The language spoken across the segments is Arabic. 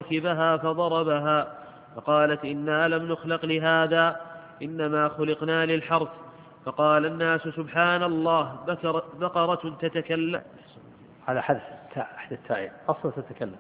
ركبها فضربها، فقالت إنا لم نخلق لهذا، إنما خلقنا للحرث. فقال الناس سبحان الله، بقرة تتكلم. على حذف أحد التائين أصلا تتكلم.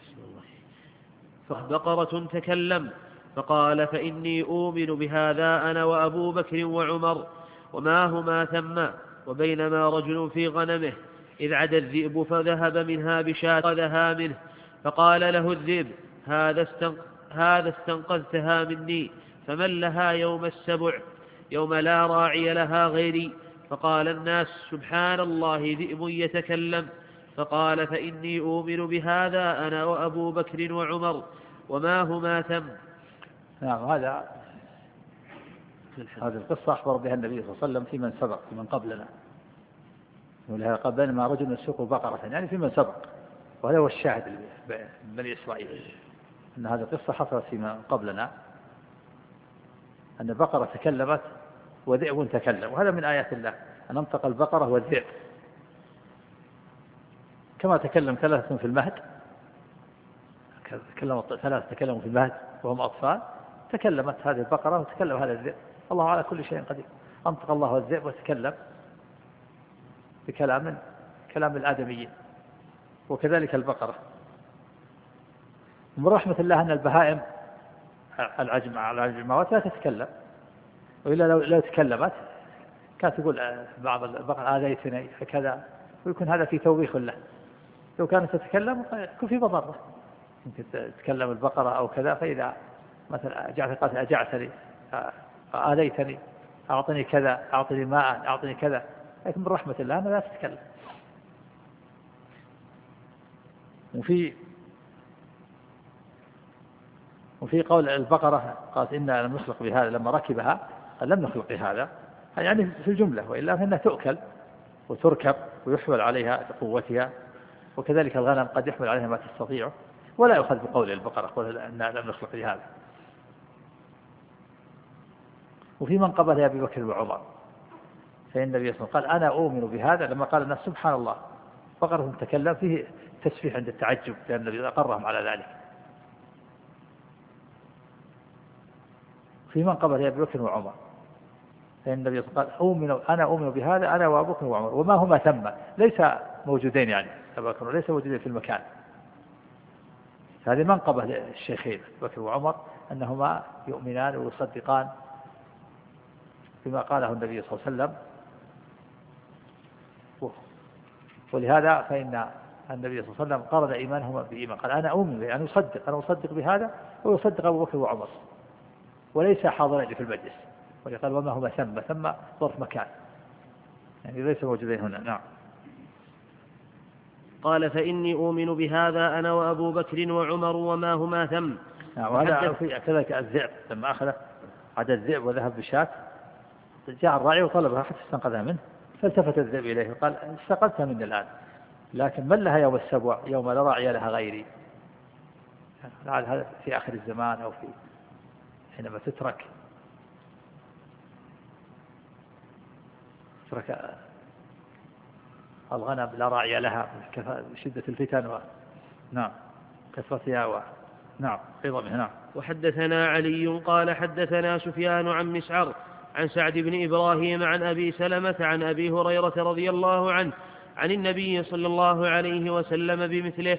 بقرة تكلم. فقال فإني أؤمن بهذا أنا وأبو بكر وعمر وما هما ثم. وبينما رجل في غنمه إذ عدا الذئب فذهب منها بشاة أخذها منه، فقال له الذئب هذا استنقذتها مني، فمن لها يوم السبع يوم لا راعي لها غيري. فقال الناس سبحان الله، ذئب يتكلم. فقال فإني أؤمن بهذا أنا وأبو بكر وعمر وما هما ثم. نعم، هذه القصة أخبر بها النبي صلى الله عليه وسلم في من سبق، في من قبلنا. ولهذا قال بينما رجل يسوق بقرة، يعني في من سبق، وهذا هو الشاهد بني إسرائيل، أن هذه القصة حصلت في من قبلنا، أن بقرة تكلمت وذئب تكلم. وهذا من آيات الله أن انطق البقرة والذئب، كما تكلم ثلاثة في المهد، ثلاثة تكلموا في المهد وهم أطفال، تكلمت هذه البقرة وتكلم هذا الذئب. الله على كل شيء قدير. أنطق الله الذئب وتكلم بكلام الآدميين، وكذلك البقرة. من رحمة الله أن البهائم العجماوات لا تتكلم، وإلا لو تكلمت كانت تقول بعض البقر آذيتني كذا، ويكون هذا في توبيخ له. لو كانت تتكلم يكون في مضرة، يمكن تتكلم البقرة أو كذا، فإذا مثلا قالت أجعتني، آذيتني، أعطني كذا، أعطني ماء، أعطني كذا، لكن من رحمة الله أنها لا تتكلم. وفي قول البقرة قالت إنا لم نخلق بهذا، لما ركبها قال لم نخلق بهذا، يعني في الجملة، وإلا فإنها تؤكل وتركب ويحمل عليها بقوتها، وكذلك الغنم قد يحمل عليها ما تستطيع، ولا يؤخذ بقول البقرة قال إنا لم نخلق بهذا. وفي من قبل أبي بكر وعمر، فإن النبي صلى الله عليه وسلم قال أنا أؤمن بهذا، لما قال الناس سبحان الله بقرة تتكلم، فيه تسبيح عند التعجب، لأن النبي أقرهم على ذلك. في من قبل أبي بكر وعمر، فإن النبي صلى الله عليه وسلم قال أنا أؤمن بهذا أنا وأبو بكر وعمر وما هما ثم، ليس موجودين، يعني أبو بكر ليس موجودين في المكان. هذه من قبل الشيخين أبو بكر وعمر أنهما يؤمنان ويصدقان بما قاله النبي صلى الله عليه وسلم. ولهذا فإن النبي صلى الله عليه وسلم قرن إيمانهما بإيمان، قال أنا أؤمن، يعني أنا أصدق بهذا ويصدق أبو بكر وعمر، وليس حاضرين في المجلس. وقال وما هما ثم ظرف مكان، يعني ليس موجودين هنا. نعم. قال فإني أؤمن بهذا أنا وأبو بكر وعمر وما هما ثم. نعم. وهذا كذلك الذئب، لما أخذ عدد الذئب وذهب بشاة، جاء الراعي وطلبها حتى استنقذها منه، فالتفت الذئب إليه وقال استقلتها مني الآن، لكن من لها يوم السبع يوم لا راعي لها غيري. يعني هذا في آخر الزمان، أو في حينما تترك الغنم لا راعي لها شدة الفتن نعم كثرتها نعم عظمها. نعم. وحدثنا علي قال حدثنا سفيان عن مسعر عن سعد بن إبراهيم عن أبي سلمة عن أبي هريرة رضي الله عنه عن النبي صلى الله عليه وسلم بمثله.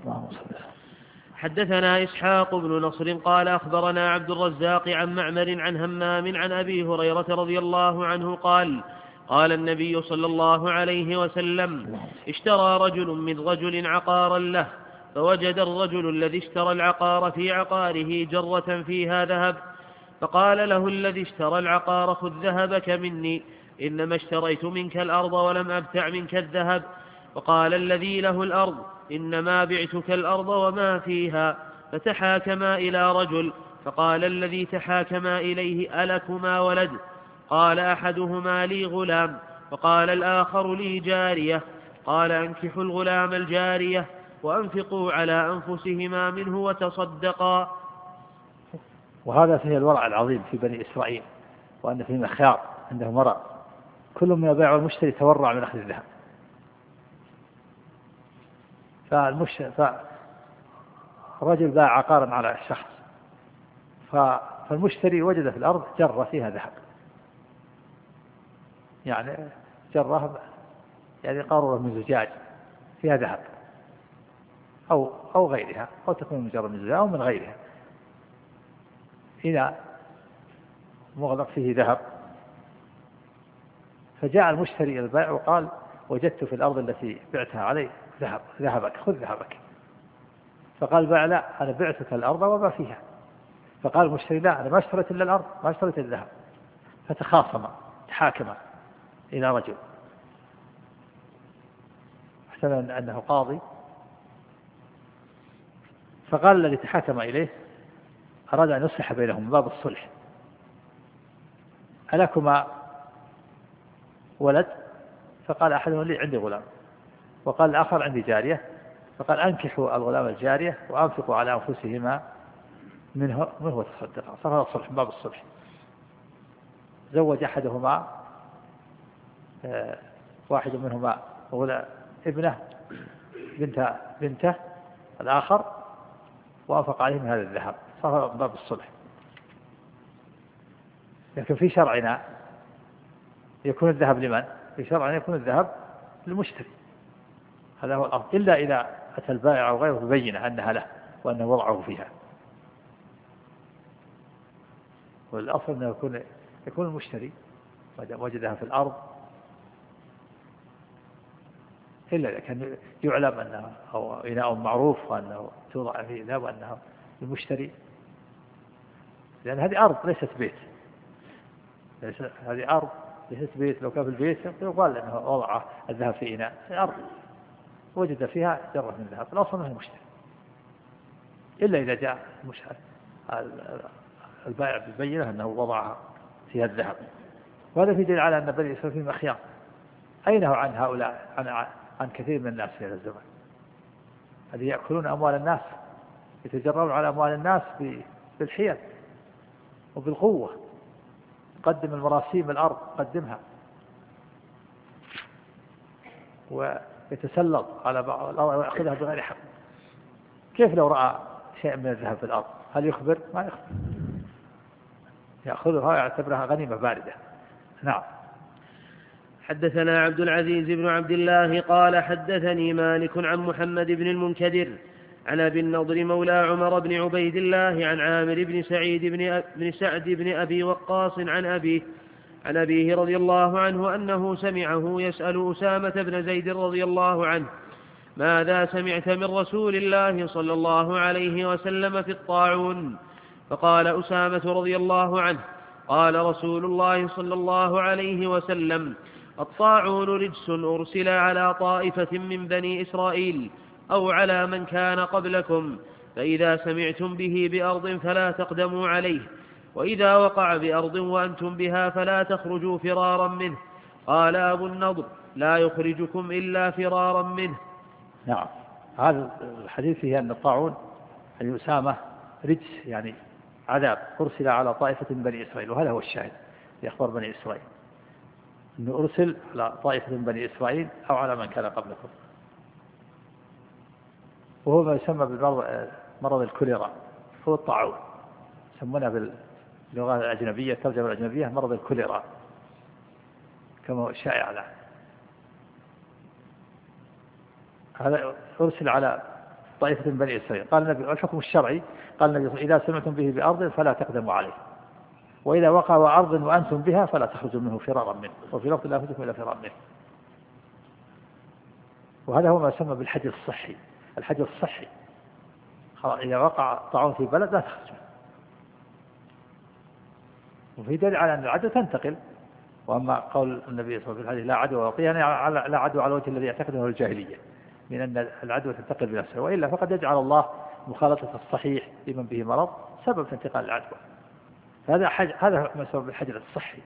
حدثنا إسحاق بن نصر قال أخبرنا عبد الرزاق عن معمر عن همام عن أبي هريرة رضي الله عنه قال قال النبي صلى الله عليه وسلم اشترى رجل من رجل عقارا له، فوجد الرجل الذي اشترى العقار في عقاره جرة فيها ذهب، فقال له الذي اشترى العقار خذ ذهبك مني، إنما اشتريت منك الأرض ولم أبتع منك الذهب. وقال الذي له الأرض إنما بعتك الأرض وما فيها. فتحاكما إلى رجل، فقال الذي تحاكما إليه ألكما ولد؟ قال أحدهما لي غلام، وقال الآخر لي جارية. قال أنكحوا الغلام الجارية وأنفقوا على أنفسهما منه وتصدقا. وهذا فيه الورع العظيم في بني إسرائيل، وأن فيه مخيار عنده مرأ، كل من البائع والمشتري تورع من أخذ الذهب. رجل باع عقارا على شخص، فالمشتري وجد في الأرض جرة فيها ذهب، يعني جرة يعني قارورة من زجاج فيها ذهب أو غيرها، أو تكون مجرد من زجاج أو من غيرها، إناء مغلق فيه ذهب. فجاء المشتري إلى البائع وقال: وجدت في الأرض التي بعتها علي ذهبك، خذ ذهبك. فقال البائع: لا، أنا بعتك الأرض وما فيها. فقال المشتري: لا، أنا ما اشتريت إلا الأرض، ما اشتريت الذهب. فتخاصما تحاكما إلى رجل احتمل أنه قاضي، فقال الذي تحاكم إليه أراد أن يصلح بينهم من باب الصلح: ألكما ولد؟ فقال أحدهم: لي عندي غلام. وقال الآخر: عندي جارية. فقال: أنكحوا الغلام الجارية وأنفقوا على أنفسهما منه وتصدقا. صار هذا الصلح من باب الصلح. زوج أحدهما واحد منهما ابنه بنته الآخر وأنفق عليهم هذا الذهب، صار من باب الصلح. لكن في شرعنا يكون الذهب لمن؟ في شرعنا يكون الذهب للمشتري، هذا هو الأصل، إلا إذا أتى البائع أو غيره ببينة أنها له وأنه وضعه فيها. والأصل أنه يكون المشتري وجدها في الأرض، إلا إذا كان يعلم أنه أو إناء معروف وأنه توضع فيه ذهب وأنه المشتري، لأن هذه أرض ليست بيت، هذه أرض ليست بيت. لو كان في البيت يقال أنه وضع الذهب في إناء، في أرض وجد فيها جرة من الذهب، الأصل أنه المشتري، إلا إذا جاء البائع بالبينة أنه وضعها فيها الذهب. وهذا في دليل على أن بني إسرائيل فيهم أخيار، أينه عن هؤلاء عن كثير من الناس في هذا الزمن الذي يأكلون أموال الناس، يتجرؤون على أموال الناس بالحيل وبالقوة. قدم المراسيم الأرض قدمها، ويتسلط على بعض الأرض ويأخذها بغير حق. كيف لو رأى شيء من الذهب في الأرض؟ هل يخبر؟ ما يخبر، يأخذها ويعتبرها غنيمة باردة. نعم. حدثنا عبد العزيز بن عبد الله قال حدثني مالك عن محمد بن المنكدر عن أبي النضر مولى عمر بن عبيد الله عن عامر بن سعد بن أبي وقاص عن أبيه رضي الله عنه أنه سمعه يسأل أسامة بن زيد رضي الله عنه: ماذا سمعت من رسول الله صلى الله عليه وسلم في الطاعون؟ فقال أسامة رضي الله عنه: قال رسول الله صلى الله عليه وسلم: الطاعون رجس أرسل على طائفة من بني إسرائيل أو على من كان قبلكم، فإذا سمعتم به بأرض فلا تقدموا عليه، وإذا وقع بأرض وأنتم بها فلا تخرجوا فرارا منه. قال أبو النضر: لا يخرجكم إلا فرارا منه. نعم. هذا الحديث فيه أن الطاعون أن أسامة رجس، يعني عذاب أرسل على طائفة من بني إسرائيل، وهذا هو الشاهد في أخبار بني إسرائيل، أنه أرسل على طائفة من بني إسرائيل أو على من كان قبلكم، وهو ما يسمى بمرض الكوليرا، هو الطاعون، يسمونه باللغة الأجنبية، الترجمة الأجنبية مرض الكوليرا كما هو شائع الآن. هذا أرسل على طائفة من بني إسرائيل. قال النبي: الحكم الشرعي، قال النبي: إذا سمعتم به بأرض فلا تقدموا عليه، وإذا وقع أرض وأنتم بها فلا تخرجوا منه فرارا منه، وفي لفظ لا يخرجكم إلا فرارا منه. وهذا هو ما يسمى بالحجر الصحي. الحجر الصحي إذا وقع طاعون في بلد لا تخرج، وفي دليل على أن العدوى تنتقل. وأما قول النبي صلى الله عليه وسلم: لا عدوى وقيا، لا عدوى على الوجه الذي يعتقده الجاهلية من أن العدوى تنتقل بنفسها، وإلا فقد يجعل الله مخالطة الصحيح لمن به مرض سبب في انتقال العدوى. هذا ما يسمى بالحجر الصحي.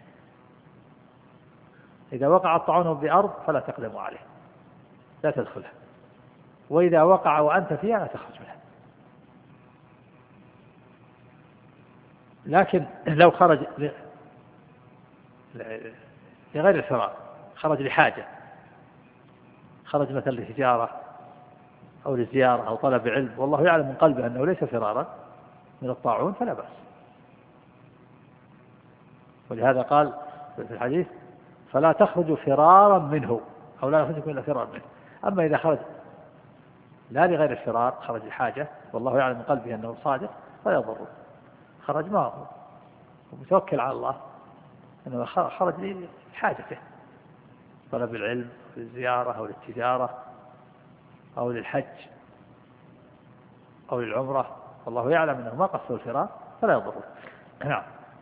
إذا وقع الطاعون بأرض فلا تقدموا عليه، لا تدخلها، وإذا وقع وأنت فيها لا تخرج منها. لكن لو خرج لغير الفرار، خرج لحاجة، خرج مثلا لتجارة أو لزيارة أو طلب علم والله يعلم من قلبه أنه ليس فرارا من الطاعون فلا بأس. ولهذا قال في الحديث فلا تخرجوا فرارا منه أو لا يخرجكم إلا فرارا منه. أما إذا خرج لا لغير الفرار، خرج الحاجة والله يعلم من قلبه أنه صادق فلا يضره، خرج ما هو ومتوكل على الله أنه خرج لحاجته، طلب العلم أو للزيارة أو للتجارة أو للحج أو للعمرة، والله يعلم أنه ما قصد الفرار فلا يضره. نعم.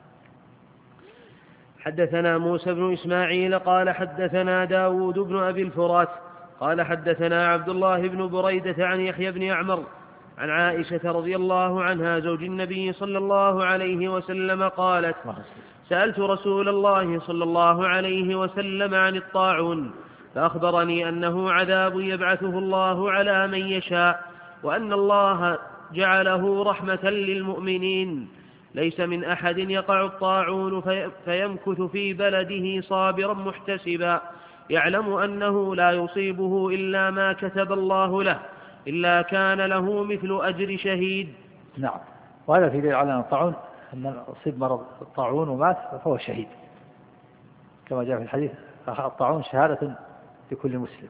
حدثنا موسى بن إسماعيل قال حدثنا داود بن أبي الفرات قال حدثنا عبد الله بن بريدة عن يحيى بن أعمر عن عائشة رضي الله عنها زوج النبي صلى الله عليه وسلم قالت سألت رسول الله صلى الله عليه وسلم عن الطاعون فأخبرني أنه عذاب يبعثه الله على من يشاء وأن الله جعله رحمة للمؤمنين، ليس من أحد يقع الطاعون فيمكث في بلده صابرا محتسبا يعلم أنه لا يصيبه إلا ما كتب الله له إلا كان له مثل أجر شهيد. نعم. وهذا في دليل على أن الطاعون أن أصيب مرض الطاعون ومات فهو شهيد كما جاء في الحديث الطاعون شهادة لكل مسلم.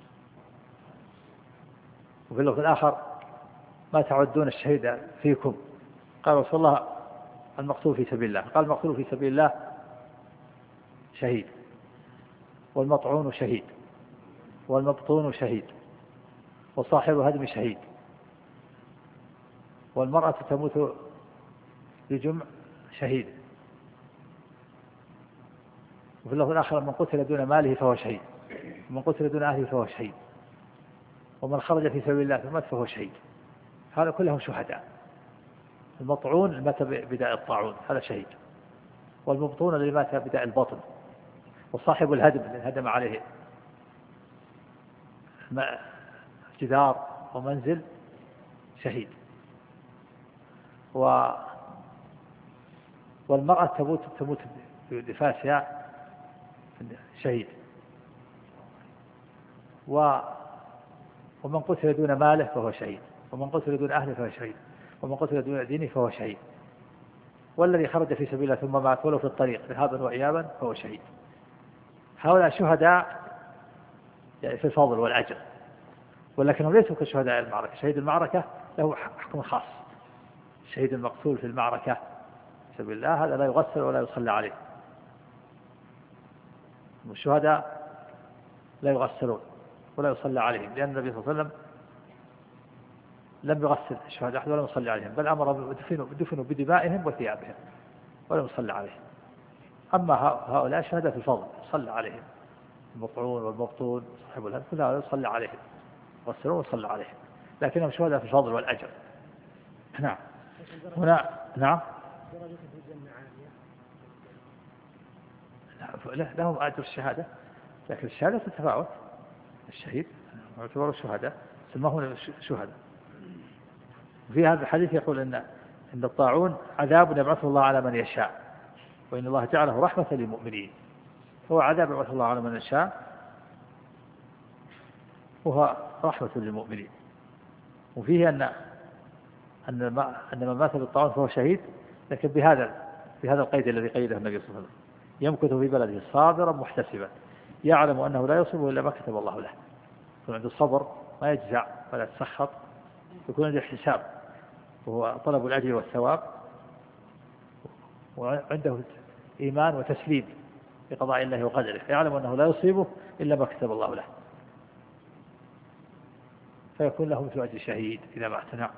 وفي اللفظ الآخر ما تعدون الشهيد فيكم؟ قال رسول الله المقتول في سبيل الله، قال المقتول في سبيل الله شهيد والمطعون شهيد والمبطون شهيد وصاحب هدم شهيد والمرأة تموت لجمع شهيد. وفي اللفظ الآخر من قتل دون ماله فهو شهيد ومن قتل دون أهله فهو شهيد ومن خرج في سبيل الله فمات فهو شهيد. هذا كلهم شهداء. المطعون مات بداء الطاعون هذا شهيد، والمبطون اللي مات بداء البطن، وصاحب الهدم الذي هدم عليه جدار ومنزل شهيد. والمرأة تموت بنفاسها شهيد. ومن قتل دون ماله فهو شهيد ومن قتل دون أهله فهو شهيد ومن قتل دون دينه فهو شهيد. والذي خرج في سبيل الله ثم مات ولو في الطريق ذهابا وإيابا فهو شهيد. هؤلاء شهداء يعني في الفضل والأجر، ولكنهم ليسوا كشهداء المعركة. شهيد المعركة له حكم خاص. الشهيد المقتول في المعركة في سبيل الله هذا لا يغسل ولا يصلى عليه. والشهداء لا يغسلون ولا يصلى عليهم، لأن النبي صلى الله عليه وسلم لم يغسل الشهداء أحد ولا يصلي عليهم، بل أمر بدفنوا بدمائهم وثيابهم ولا يصلى عليهم. أما هؤلاء شهداء في الفضل يصلى عليهم، المطعون والمبطون صاحب الهدم كلها يصلى عليهم، يغسلون ويصلى عليهم، لكنهم شهداء في الفضل والأجر. نعم. هنا نعم لهم أجر الشهادة، لكن الشهادة تتفاوت. الشهيد يعتبر الشهداء سماهم شهداء. في هذا الحديث يقول إن الطاعون عذاب يبعثه الله على من يشاء وإن الله جعله رحمة للمؤمنين. هو عذاب يبعثه الله على من يشاء وهو رحمة للمؤمنين. وفيه أن من مات بالطاعون فهو شهيد، لكن بهذا القيد الذي قيده النبي صلى الله عليه وسلم: يمكث في بلده صابرا محتسبا يعلم أنه لا يصيبه إلا ما كتب الله له. يكون عنده صبر ما يجزع ولا يتسخط، يكون عنده حساب وهو طلب الأجر والثواب، وعنده إيمان وتسليم بقضاء الله وقدره، يعلم أنه لا يصيبه إلا ما كتب الله له، فيكون له مثل أجر شهيد إذا ما اعتنع.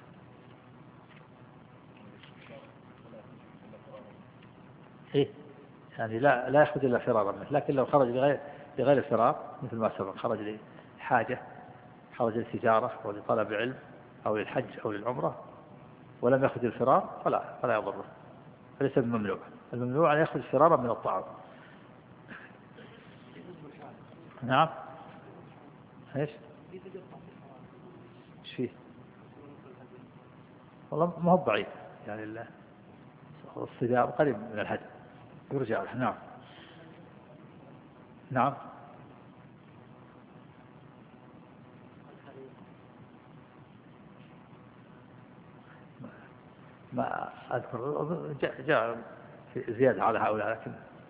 إيه؟ يعني لا يخرج إلا فرارا منه، لكن لو خرج لغير فرار مثل ما سبق، خرج لحاجة، خرج للتجارة أو لطلب علم أو للحج أو للعمرة ولم يخرج الفرار فلا يضره، فليس بممنوع. الممنوع أن يخرج فرارا من الطعام. نعم. ايش فيه؟ والله ما هو ضعيف، يعني الصدام قريب من الحد يرجع له. نعم. نعم. ما أذكر، جاء في زيادة على هؤلاء، لكن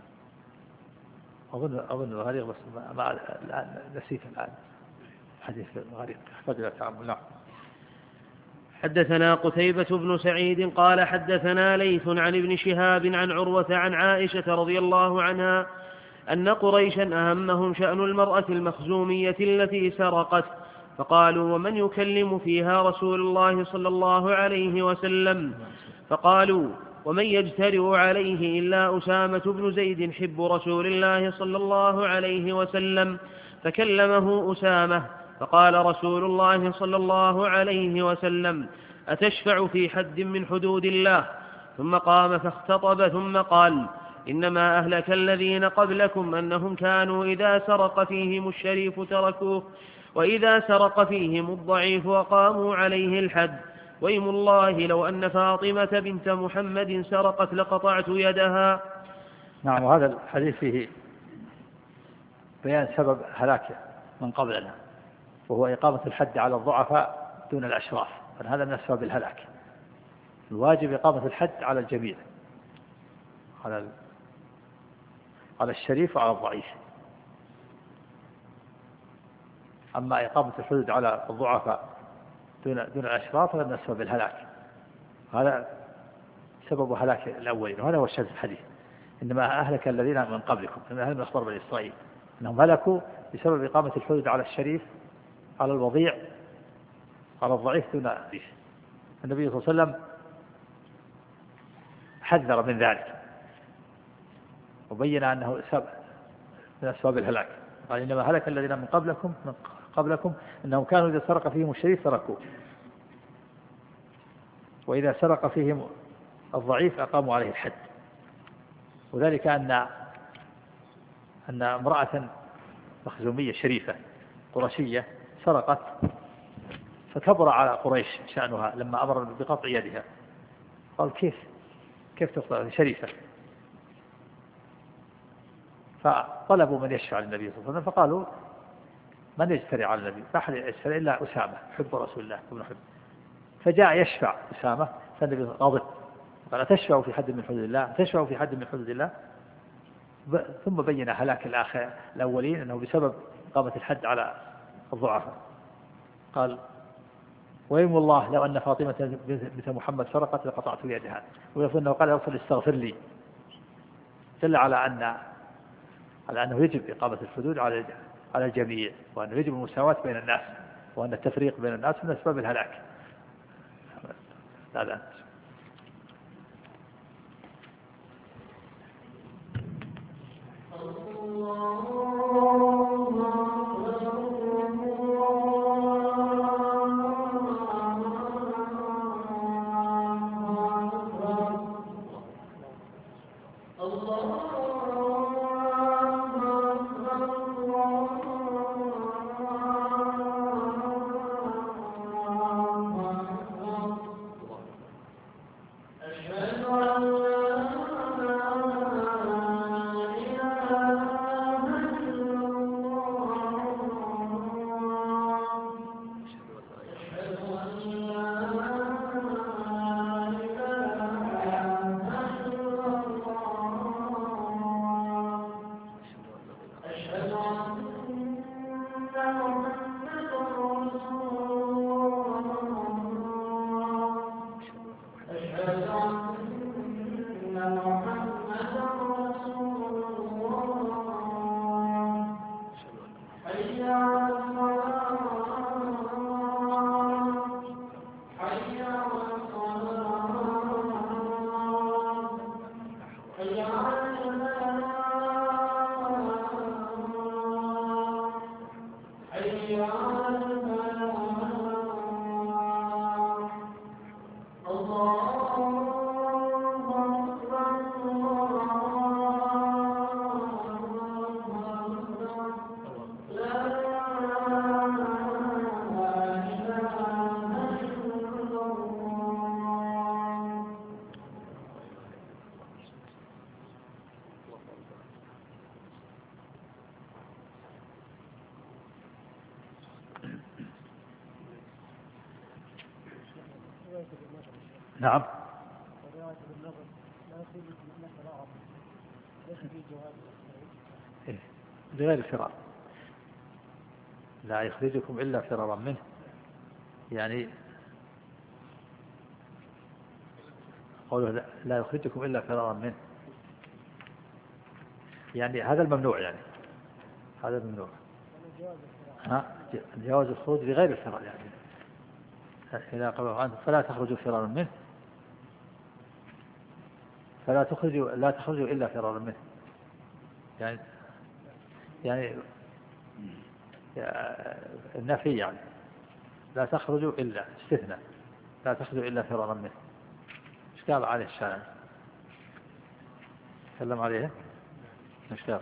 أظن غريق، بس ما الآن نسيت الآن حديث غريق يحتاج إلى تعامل. نعم. حدثنا قتيبة بن سعيد قال حدثنا ليث عن ابن شهاب عن عروة عن عائشة رضي الله عنها أن قريشا أهمهم شأن المرأة المخزومية التي سرقت، فقالوا ومن يكلم فيها رسول الله صلى الله عليه وسلم؟ فقالوا ومن يجترئ عليه إلا أسامة بن زيد حب رسول الله صلى الله عليه وسلم، فكلمه أسامة، فقال رسول الله صلى الله عليه وسلم أتشفع في حد من حدود الله؟ ثم قام فاختطب ثم قال إنما أهلك الذين قبلكم أنهم كانوا إذا سرق فيهم الشريف تركوه، وإذا سرق فيهم الضعيف أقاموا عليه الحد، وإيم الله لو أن فاطمة بنت محمد سرقت لقطعت يدها. نعم. وهذا الحديث فيه بيان سبب هلاك من قبلنا، وهو إقامة الحد على الضعفاء دون الأشراف، هذا من أسباب الهلاك. الواجب إقامة الحد على الجميع، على الشريف وعلى الضعيف. أما إقامة الحدود على الضعفاء دون الأشراف هذا من أسباب الهلاك، هذا سبب هلاك الأولين، وهذا هو الشاهد في الحديث إنما أهلك الذين من قبلكم، إنما هذا من أخبار بني إسرائيل أنهم هلكوا بسبب إقامة الحدود على الشريف، على الوضيع، على الضعيف دون الضعيف. النبي صلى الله عليه وسلم حذر من ذلك وبين أنه من أسباب الهلاك، قال إنما هلك الذين من قبلكم أنهم كانوا إذا سرق فيهم الشريف تركوه، وإذا سرق فيهم الضعيف أقاموا عليه الحد. وذلك أن امرأة مخزومية شريفة قرشية سرقت، فكبر على قريش شأنها لما أمر بقطع يدها، قال كيف تقطع شريفة؟ فطلبوا من يشفع للنبي صلى الله عليه وسلم، فقالوا من يجترئ على النبي؟ ما أحد يجترئ إلا أسامة حب رسول الله ابن حب. فجاء يشفع أسامة، فالنبي غضب قال تشفع في حد من حدود الله؟ تشفع في حد من حدود الله؟ ثم بين هلاك الأولين أنه بسبب إقامة الحد على الضعفاء. قال وإيم الله لو أن فاطمة بنت محمد سرقت لقطعت يدها، ويقول أنه قال يرسل استغفر لي، دل على أنه يجب إقامة الحدود على الجميع، وأنه يجب المساواة بين الناس، وأن التفريق بين الناس من أسباب الهلاك. لا. نعم. لغير الفرار، لا يخرجكم إلا فرارا منه، يعني قوله لا يخرجكم إلا فرارا منه، يعني هذا الممنوع، يعني هذا الممنوع. جواز الخروج لغير الفرار، يعني إذا قال عنه فلا تخرجوا فرارا منه، لا تخرجوا إلا فرارا منه، يعني النفي، يعني لا تخرجوا إلا استثناء، لا تخرجوا إلا فرارا منه. إيش قال عليه الشارع؟ تكلم عليه إيش قال؟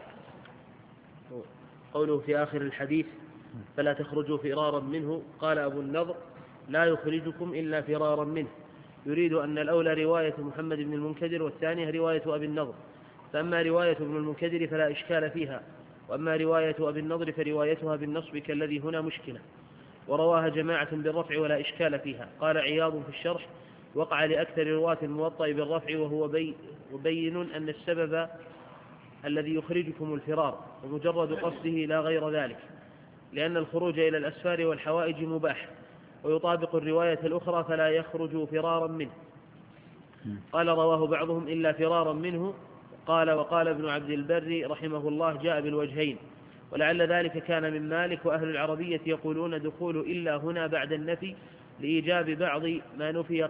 قوله في آخر الحديث فلا تخرجوا فرارا منه، قال أبو النضر لا يخرجكم إلا فرارا منه، يريد أن الأولى رواية محمد بن المنكدر والثانية رواية أبي النضر، فأما رواية ابن المنكدر فلا إشكال فيها، وأما رواية أبي النضر فروايتها بالنصب كالذي هنا مشكلة، ورواها جماعة بالرفع ولا إشكال فيها. قال عياض في الشرح وقع لأكثر رواة الموطأ بالرفع، وهو بين أن السبب الذي يخرجكم الفرار ومجرد قصده لا غير ذلك، لأن الخروج إلى الأسفار والحوائج مباح، ويطابق الرواية الأخرى فلا يخرج فرارا منه. قال رواه بعضهم إلا فرارا منه. وقال ابن عبد البر رحمه الله جاء بالوجهين، ولعل ذلك كان من مالك، وأهل العربية يقولون دخول إلا هنا بعد النفي لإيجاب بعض ما نفي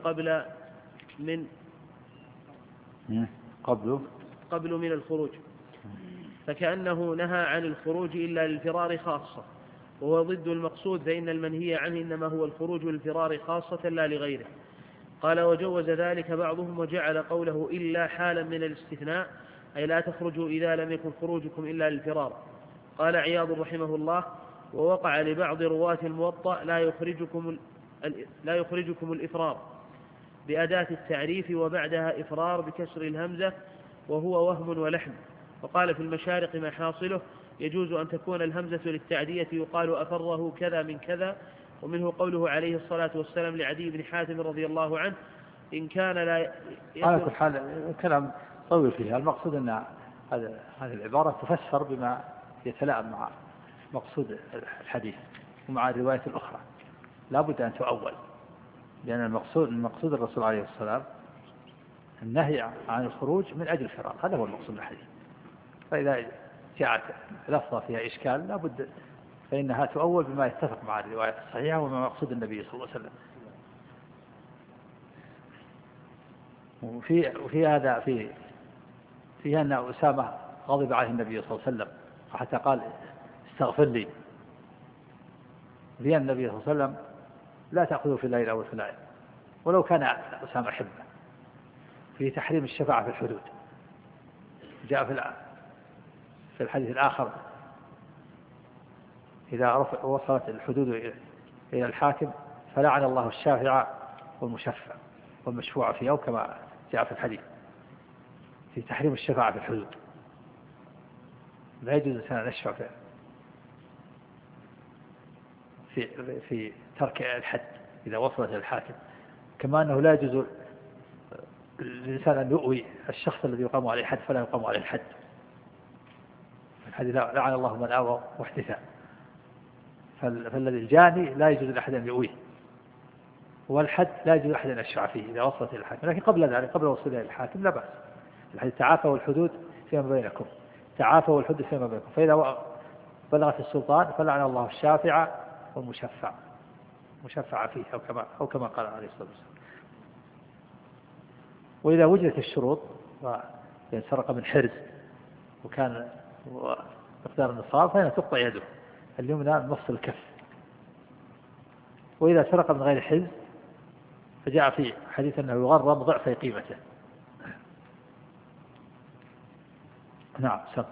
قبل من الخروج، فكأنه نهى عن الخروج إلا للفرار خاصة، وهو ضد المقصود، فإن المنهي عنه إنما هو الخروج للفرار خاصة لا لغيره. قال وجوز ذلك بعضهم وجعل قوله إلا حالا من الاستثناء، أي لا تخرجوا إذا لم يكن خروجكم إلا للفرار. قال عياض رحمه الله ووقع لبعض رواة الموطأ لا يخرجكم الإفرار بأداة التعريف وبعدها إفرار بكسر الهمزة، وهو وهم ولحن. وقال في المشارق ما حاصله يجوز أن تكون الهمزة للتعدية، يقال أفره كذا من كذا، ومنه قوله عليه الصلاة والسلام لعدي بن حاتم رضي الله عنه إن كان لا على كل حال كلام طويل فيها. المقصود أن هذه العبارة تفسر بما يتلائم مع مقصود الحديث ومع الرواية الأخرى، لا بد أن تؤول، لأن المقصود الرسول عليه السلام النهي عن الخروج من أجل الفرار، هذا هو المقصود الحديث. فإذا جاءت لفظة فيها إشكال لا بد فإنها تؤول بما يتفق مع الرواية الصحيحة ومع مقصود النبي صلى الله عليه وسلم. وفي هذا فيها أن أسامة غضب عليه النبي صلى الله عليه وسلم حتى قال استغفر لي. فيها النبي صلى الله عليه وسلم لا تأخذوا في الليل أو في الليل، ولو كان أسامة حبه. في تحريم الشفاعة في الحدود، جاء في الحديث الآخر إذا وصلت الحدود إلى الحاكم فلعن الله الشافع والمشفع والمشفوع فيه، أو كما جاء في الحديث في تحريم الشفاعة في الحدود، لا يجوز أن نشفع في ترك الحد إذا وصلت إلى الحاكم، كما أنه لا يجوز الإنسان أن يؤوي الشخص الذي يقام عليه الحد فلا يقام عليه الحد. الحديث لعن الله من آوى محدثا، فالذي الجاني لا يجوز لأحد أن يؤويه، والحد لا يجوز لأحد أن يشفع فيه إذا وصلت إلى الحاكم. لكن قبل ذلك قبل وصولها إلى الحاكم لا بأس. الحديث تعافوا الحدود فيما بينكم، تعافوا الحدود فيما بينكم، فإذا بلغت السلطان فلعن الله الشافع والمشفع فيه، أو كما قال عليه الصلاة والسلام. وإذا وجدت الشروط وإن سرق من حرز وكان مقدار النصاب فهنا تقطع يده اليمنى نصف الكف. وإذا سرق من غير حرز فجاء في حديث أنه يغرم ضعف قيمته. نعم سم.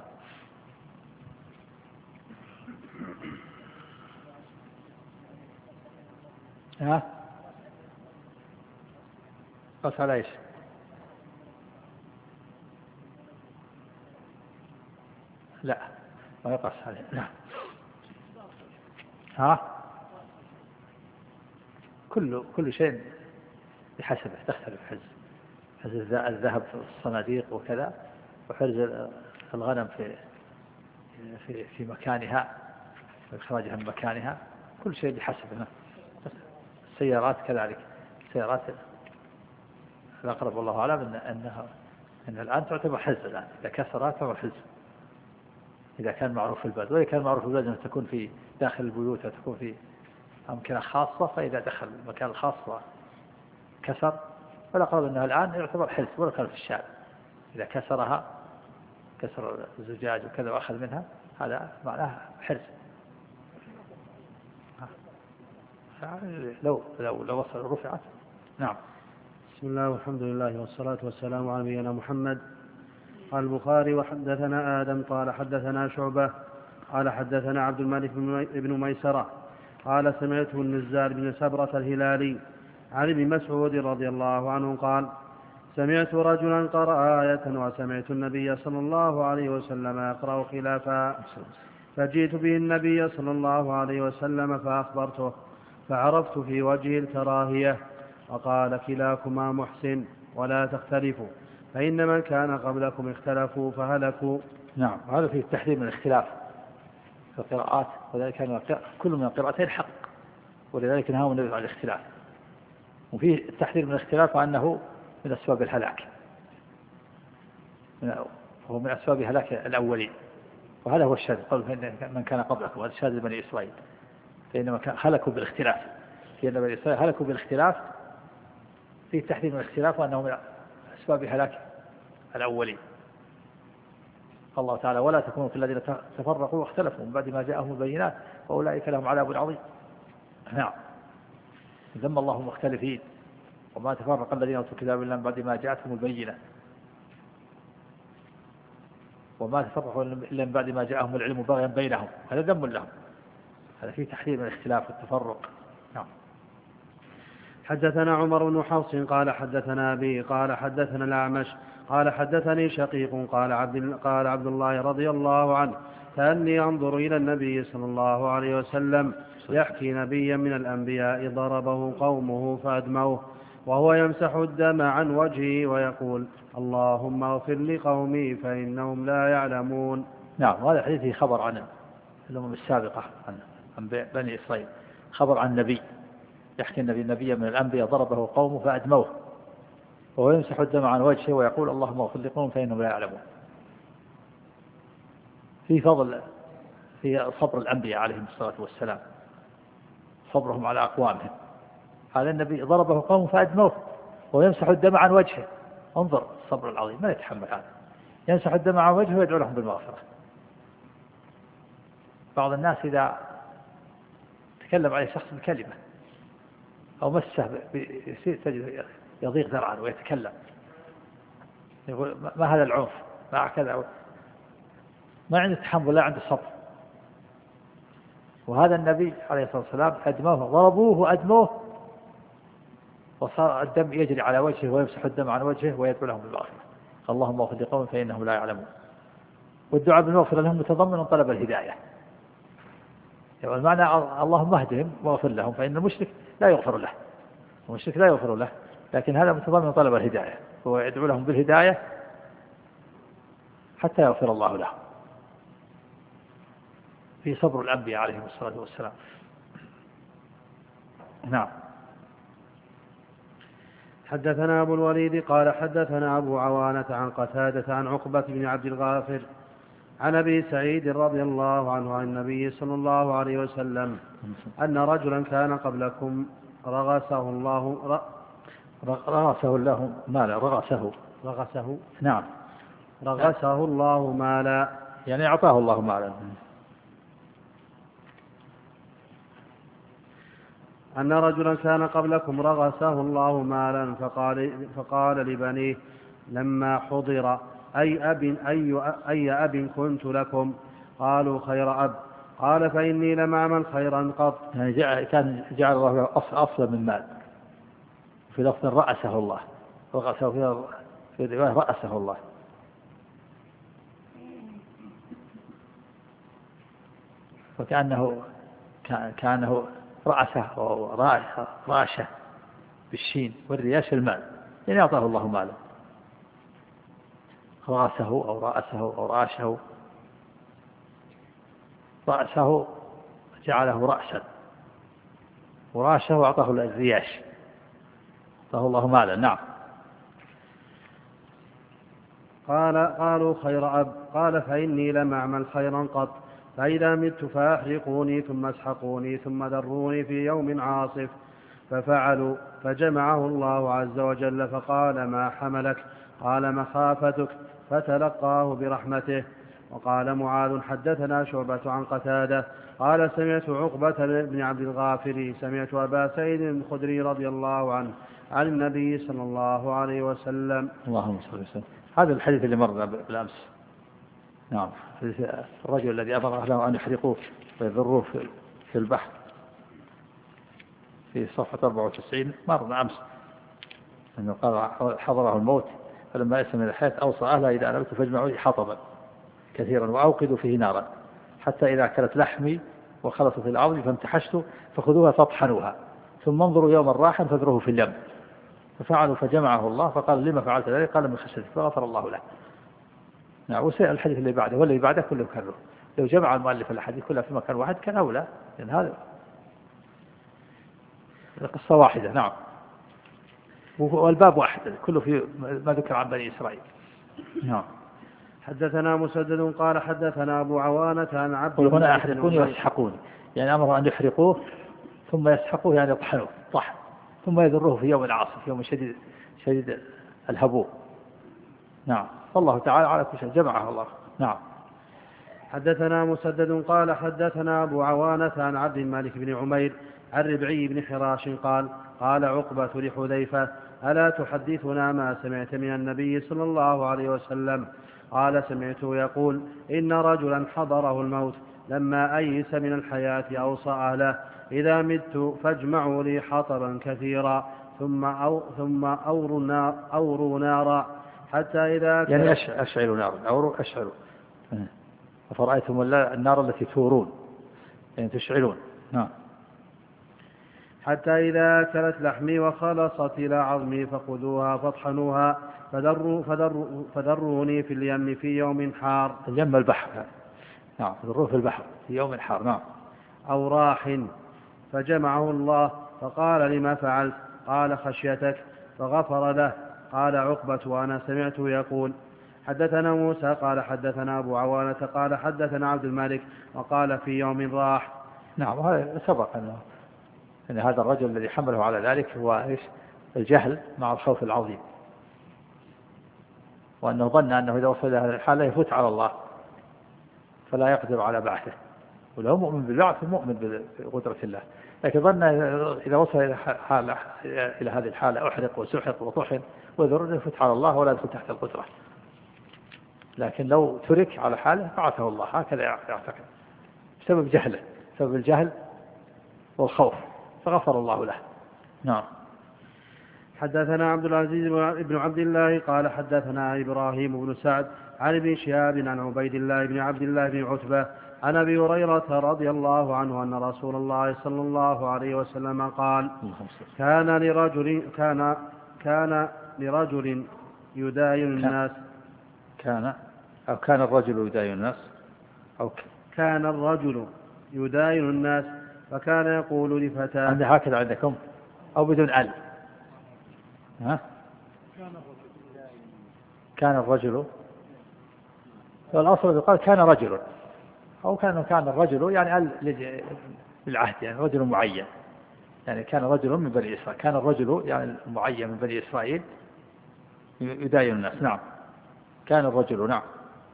قص على إيش؟ لا ما يقص عليه. نعم. كل شيء بحسبه، تختلف حرز الذهب في الصناديق وكذا، وحرز الغنم في مكانها وإخراجها من مكانها، كل شيء بحسبه. السيارات كذلك، السيارات الأقرب والله أعلم أنها الآن تعتبر حرز الآن، إذا كسرت تعتبر حرز إذا كان معروف في البلد، وإذا كان معروف في البلد أن تكون في داخل البيوت وتكون في أمكنة خاصة، فإذا دخل المكان الخاص وكسر، والأقرب أنها الآن يعتبر حرز ولا كان في الشارع، إذا كسرها كسر الزجاج وكذا وأخذ منها هذا معناه حرز. لو وصل رفعت. نعم. بسم الله والحمد لله والصلاة والسلام على نبينا محمد. قال البخاري وحدثنا آدم قال حدثنا شعبة قال حدثنا عبد الملك بن ميسرة قال سمعته النزار بن سبرة الهلالي عن ابن مسعود رضي الله عنه قال سمعت رجلا قرأ آية وسمعت النبي صلى الله عليه وسلم يقرأ خلافا، فجئت به النبي صلى الله عليه وسلم فأخبرته، فعرفت في وجه الكراهية، وقال كلاكما محسن ولا تختلفوا، فإن من كان قبلكم اختلفوا فهلكوا. نعم، هذا فيه التحذير من الاختلاف في القراءات، وذلك كل من القراءتين حق، ولذلك نهاهم النبي عن الاختلاف. وفيه التحذير من الاختلاف وأنه من أسباب الهلاك، وهو من أسباب هلاك الأولين، وهذا هو الشاذ. قال من كان قبلكم، وهذا شاذ بني إسرائيل، فإنما هلكوا بالاختلاف، لأن بني إسرائيل هلكوا بالاختلاف، فيه التحذير من الاختلاف وأنه من أسباب هلاك الأولين. الله تعالى ولا تكونوا في الذين تفرقوا واختلفوا من بعد ما جاءهم البينات وأولئك لهم عذاب عظيم. نعم، ذم الله المختلفين، وما تفرق الذين أوتوا الكتاب إلا من بعد ما جاءتهم البينة، وما تفرقوا إلا من بعد ما جاءهم العلم بغيا بينهم، هذا ذم لهم، هذا فيه تحذير من الاختلاف والتفرق. نعم. حدثنا عمر بن حفص قال حدثنا أبي قال حدثنا الأعمش قال حدثني شقيق قال عبد الله رضي الله عنه كأني أنظر إلى النبي صلى الله عليه وسلم يحكي نبيا من الأنبياء ضربه قومه فأدموه وهو يمسح الدم عن وجهه ويقول اللهم اغفر لقومي فإنهم لا يعلمون. نعم، وهذا حديث خبر عن الأمم السابقة عن بني إسرائيل، خبر عن النبي يحكي النبي من الأنبياء ضربه قومه فأدموه وهو يمسح الدم عن وجهه ويقول اللهم اغفر لقوم فإنهم لا يعلمون. في فضل في صبر الأنبياء عليهم الصلاة والسلام، صبرهم على أقوامهم. هذا النبي ضربه قوم فأدموه وهو يمسح الدم عن وجهه، انظر الصبر العظيم، ما يتحمل هذا، يمسح الدم عن وجهه ويدعو لهم بالمغفرة. بعض الناس إذا تكلم عليه شخص بكلمة أو مسه تجد يضيق ذرعا ويتكلم، يقول ما هذا العنف، ما كذا، ما عنده تحمل لا عنده صبر. وهذا النبي عليه الصلاة والسلام أدموه، ضربوه وأدموه وصار الدم يجري على وجهه ويمسح الدم عن وجهه ويدعو لهم بالمغفرة، اللهم اغفر لقوم فإنهم لا يعلمون. والدعاء بالمغفرة لهم متضمن طلب الهداية، يعني المعنى اللهم اهدهم واغفر لهم، فإن المشرك لا يغفر له، المشرك لا يغفر له، لكن هذا متضمن طلب الهداية، هو يدعو لهم بالهداية حتى يغفر الله له. في صبر الأنبياء عليهم الصلاة والسلام. نعم. حدثنا أبو الوليد قال حدثنا أبو عوانة عن قتادة عن عقبة بن عبد الغافر عن أبي سعيد رضي الله عنه عن النبي صلى الله عليه وسلم أن رجلا كان قبلكم رغسه الله مالا، رغسه نعم، رغسه الله مالا، يعني أعطاه الله مالا. أن رجلا كان قبلكم رغسه الله مالا فقال لبنيه لما حضر أي أب كنت لكم؟ قالوا خير أب. قال فإني لم أعمل خيرا قط. يعني كان جعل الله أفضل من مال، في لفظ رأسه الله، رغسه في رواية رأسه الله. وكأنه كأنه رأسه وراشة بالشين والرياش المال، يعني أعطاه الله مالا رأسه أو رأسه أو رأشه. رأسه جعله رأسا، وراشه أعطاه الزياش، أعطاه الله مالا. نعم. قالوا خير أب. قال فإني لم أعمل خيرا قط، فإذا مت فأحرقوني ثم اسحقوني ثم ذروني في يوم عاصف. ففعلوا، فجمعه الله عز وجل فقال ما حملك؟ قال مخافتك، فتلقاه برحمته. وقال معاذ حدثنا شعبة عن قتادة قال سمعت عقبة بن عبد الغافر سمعت أبا سعيد الخدري رضي الله عنه عن النبي صلى الله عليه وسلم. اللهم صل وسلم. هذا الحديث اللي مر بالأمس. نعم، الرجل الذي أمر أهله أن يحرقوه ويذروه في البحر في صفحة 94 مر أمس، أنه قال حضره الموت فلما يأس من الحياة أوصى أهله إذا أنا مت فاجمعوا لي حطبا كثيرا وأوقدوا فيه نارا حتى إذا أكلت لحمي وخلصت في الأرض فامتحشت فخذوها فاطحنوها ثم انظروا يوما راحا فاذروه في اليم. ففعلوا فجمعه الله فقال لما فعلت ذلك؟ قال من خشيتك، فغفر الله له. نعم. وسيء الحديث اللي بعده واللي بعده كله كرره. لو جمع المؤلف الحديث كلها في مكان واحد كان أولى، لأن هذا قصة واحدة. نعم. والباب واحد كله في ما ذكر عن بني إسرائيل. نعم. حدثنا مسدد قال حدثنا أبو عوانة عن عبد هنا يحرقون ويسحقون، يعني أمر أن يحرقوه ثم يسحقوه يعني يطحنوه طحن ثم يذروه في يوم العاصف، يوم شديد الهبوب. نعم. والله تعالى على كل شيء جمعه الله. نعم. حدثنا مسدد قال حدثنا أبو عوانة عن عبد الملك بن عمير عن ربعي بن حراش قال عقبة لحذيفة ألا تحدثنا ما سمعت من النبي صلى الله عليه وسلم؟ قال سمعته يقول إن رجلا حضره الموت لما أيس من الحياة أوصى أهله إذا مت فاجمعوا لي حطبا كثيرا ثم أوروا نارا حتى إذا يعني أشعلوا نارا، أوروا أشعلوا. أفرأيتم النار التي تورون يعني تشعلون. نعم. حتى إذا أكلت لحمي وخلصت إلى عظمي فخذوها فاطحنوها فذروني في اليم في يوم حار. اليم البحر. نعم. فذروه في البحر في يوم حار. نعم. أو راح. فجمعه الله فقال لما فعلت؟ قال خشيتك، فغفر له. قال عقبة وأنا سمعته يقول حدثنا موسى قال حدثنا أبو عوانة قال حدثنا عبد الملك وقال في يوم راح. نعم. وهذا سبق أن هذا الرجل الذي حمله على ذلك هو الجهل مع الخوف العظيم، وأنه ظن أنه إذا وصل إلى هذه الحالة يفوت على الله فلا يقدر على بعثه، ولو مؤمن بالبعث مؤمن بقدرة الله، لكن ظن إذا وصل إلى هذه الحالة أحرق وسحق وطحن وذر يفوت على الله ولا يدخل تحت القدرة، لكن لو ترك على حاله بعثه الله، هكذا يعتقد بسبب جهله، بسبب الجهل والخوف، فغفر الله له. نعم. حدثنا عبد العزيز بن عبد الله قال حدثنا إبراهيم بن سعد عن ابن شهاب عن عبيد الله بن عبد الله بن عتبة عن أبي هريرة رضي الله عنه أن رسول الله صلى الله عليه وسلم قال كان لرجل يداين الناس كان الرجل يداين الناس كان الرجل يداين الناس فكان يقول لفتاه هكذا عندكم أو بدون ال ها؟ كان الرجل والأصل يقال كان رجل أو كان الرجل يعني للعهد، يعني رجل معين، يعني كان رجل من بني إسرائيل، كان الرجل يعني المعين من بني إسرائيل يداين الناس. نعم. كان الرجل. نعم.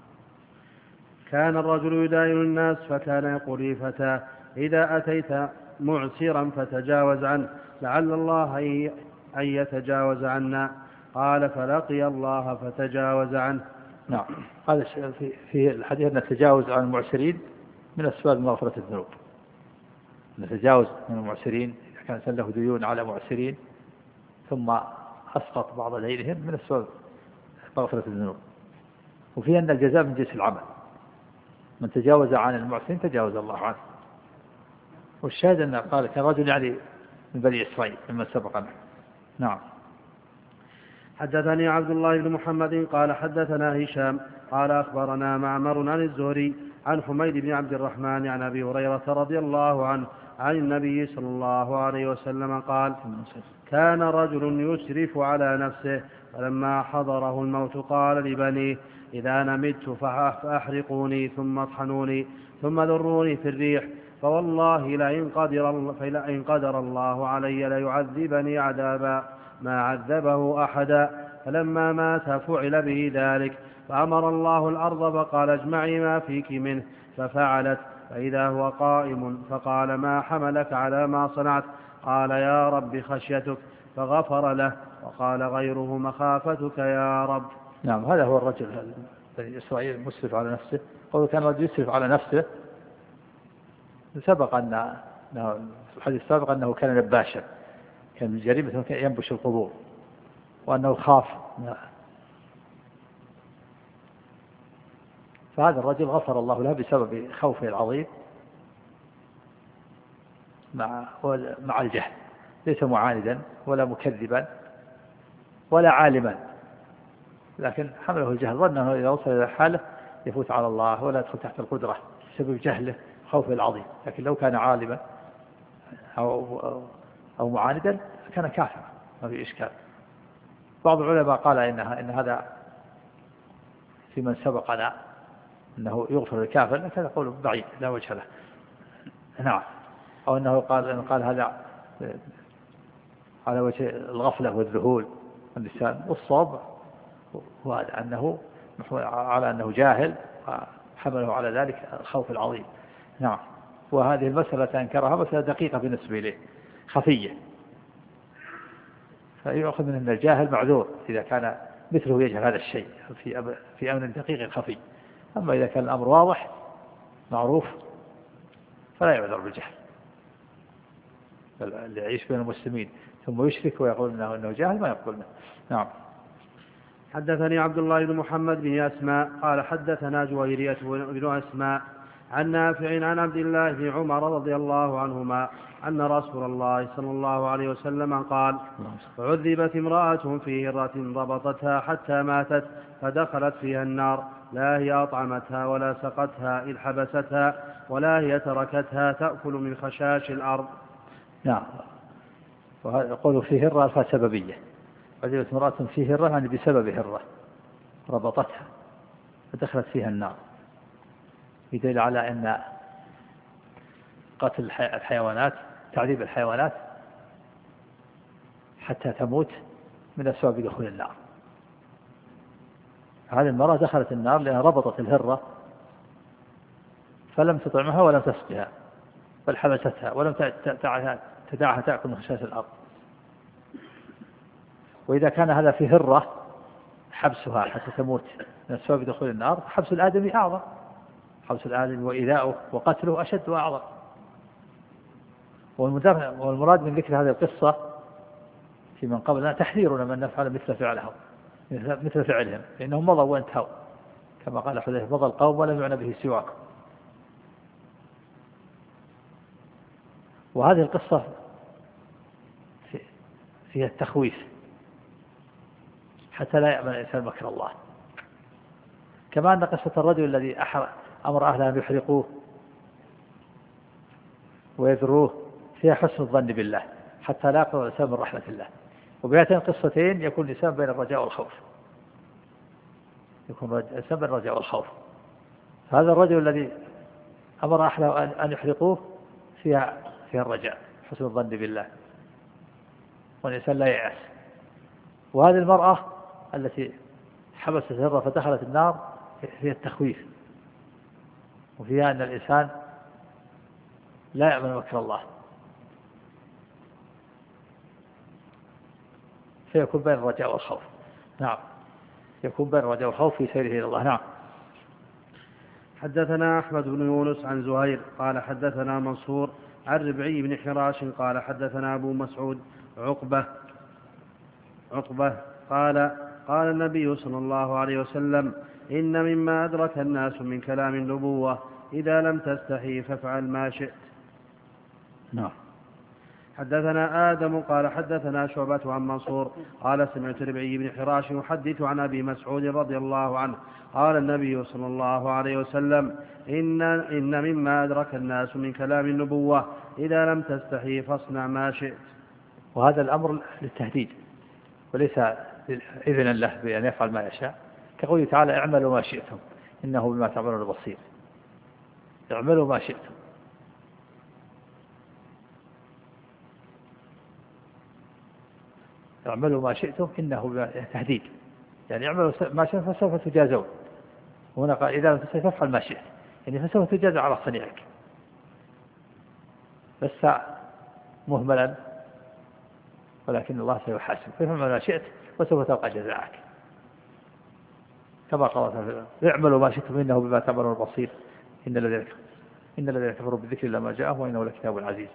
كان الرجل يداين الناس فكان يقول لفتاه إذا أتيت معسرا فتجاوز عنه لعل الله أن يتجاوز عنا. قال فلقي الله فتجاوز عنه. نعم. هذا في الحديث أن التجاوز عن المعسرين من أسباب مغفرة الذنوب، نتجاوز من المعسرين إذا كان له ديون على معسرين ثم أسقط بعض دينهم من أسباب مغفرة الذنوب، وفي أن الجزاء من جنس العمل، من تجاوز عن المعسرين تجاوز الله عنه. والشاهد أنه قال كان رجل يعني من بني إسرائيل ممن سبقنا. نعم. حدثني عبد الله بن محمد قال حدثنا هشام قال أخبرنا معمر عن الزهري عن حميد بن عبد الرحمن عن أبي هريرة رضي الله عنه عن النبي صلى الله عليه وسلم قال: كان رجل يسرف على نفسه فلما حضره الموت قال لبنيه: إذا أنا مت فأحرقوني ثم اطحنوني ثم ذروني في الريح، فوالله لئن قدر الله علي ليعذبني عذابا ما عذبه أحدا. فلما مات فعل به ذلك، فأمر الله الأرض فقال: اجمعي ما فيك منه، ففعلت، فإذا هو قائم فقال: ما حملك على ما صنعت؟ قال: يا رب خشيتك، فغفر له. وقال غيره: مخافتك يا رب. نعم، هذا هو الرجل الذي إسرائيل مسرف على نفسه. قالوا كان الرجل يسرف على نفسه، سبق أنه في الحديث السابق أنه كان نباشا، كان من جريمة ينبش القبور، وأنه خاف. فهذا الرجل غفر الله له بسبب خوفه العظيم مع الجهل، ليس معاندا ولا مكذبا ولا عالما، لكن حمله الجهل، ظن أنه إذا وصل إلى حاله يفوت على الله ولا يدخل تحت القدرة بسبب جهله خوفه العظيم. لكن لو كان عالما أو معاندا كان كافرا، ما في إشكال. بعض العلماء قال إن هذا في من سبقنا أنه يغفر الكافر، لكن هذا قول بعيد لا وجه له. نعم، أو أنه قال هذا على وجه الغفلة والذهول والنسيان، والصواب هو أنه على أنه جاهل وحمله على ذلك الخوف العظيم. نعم، وهذه المسألة أنكرها مسألة دقيقة بالنسبة إليه، خفية، فيؤخذ من أن الجاهل معذور إذا كان مثله يجهل هذا الشيء في أمر دقيق خفي. أما إذا كان الأمر واضح معروف فلا يعذر بالجهل. اللي يعيش بين المسلمين ثم يشرك ويقول إنه جاهل ما يقول منه. نعم. حدثني عبد الله بن محمد بن أسماء قال حدثنا جويرية بن أسماء عن نافع عن عبد الله بن عمر رضي الله عنهما أن رسول الله صلى الله عليه وسلم قال: عذبت امرأة في هرة ضبطتها حتى ماتت فدخلت فيها النار، لا هي أطعمتها ولا سقتها إذ حبستها، ولا هي تركتها تأكل من خشاش الأرض. نعم، وقالوا في هرة ألفا سببية، عذبت امرأة في هرة يعني بسبب هرة ربطتها فدخلت فيها النار، يدل على أن قتل الحيوانات، تعذيب الحيوانات حتى تموت من أسباب دخول النار. هذه المرأة دخلت النار لأنها ربطت الهرة فلم تطعمها ولم تسقها بل حبستها ولم تدعها تأكل من خشاش الأرض. وإذا كان هذا في هرة حبسها حتى تموت من أسباب دخول النار، حبس الآدمي أعظم، حبس الآدمي وإيذاؤه وقتله أشد وأعظم. والمراد من ذكر هذه القصة في من قبلنا تحذيرنا من نفعل مثل فعلهم، لأنهم مضوا وانتهوا، كما قال حذيفة: مضى القوم ولم يعنى به سواكم. وهذه القصة فيها التخويف حتى لا يأمن الإنسان مكر الله، كما أن قصة الرجل الذي أمر أهله أن يحرقوه ويذروه فيها حسن الظن بالله حتى لا يقرب الإنسان من رحمة الله. وبهاتين القصتين يكون الإنسان بين الرجاء والخوف، يكون الإنسان بين الرجاء والخوف. هذا الرجل الذي أمر أهله أن يحرقوه فيها الرجاء، حسن الظن بالله، والإنسان لا ييأس. وهذه المرأة التي حبست الهرة فدخلت النار فيها التخويف، وفيها أن الإنسان لا يأمن مكر الله، فيكون بين الرجاء والخوف. نعم، يكون بين الرجاء والخوف في سيره إلى الله. نعم. حدثنا أحمد بن يونس عن زهير قال حدثنا منصور عن ربعي بن حراش قال حدثنا أبو مسعود عقبة قال النبي صلى الله عليه وسلم: إن مما أدرك الناس من كلام النبوة: إذا لم تستحي فافعل ما شئت. نعم. حدثنا آدم قال حدثنا شعبة عن منصور قال سمعت ربعي بن حراش يحدث عن أبي مسعود رضي الله عنه قال النبي صلى الله عليه وسلم إن مما أدرك الناس من كلام النبوة إذا لم تستحي فاصنع ما شئت. وهذا الأمر للتهديد وليس إذنا له بأن يفعل ما يشاء، كقوله تعالى اعملوا ما شئتم إنه بما تعملون بصير. اعملوا ما شئتم، اعملوا ما شئتم إنه تهديد، يعني اعملوا ما شئتم فسوف تجازون. هنا قال إذا لم تستطع فافعل ما شئت، يعني فسوف تجازى على صنيعك، بس مهملا ولكن الله سيحاسب. فافعل ما شئت وسوف تلقى جزاءك، كما قال تعالى اعملوا ما شئتم إنه بما تعملون بصير. إن الذين كفروا بالذكر لما جاءه وإنه لكتاب عزيز.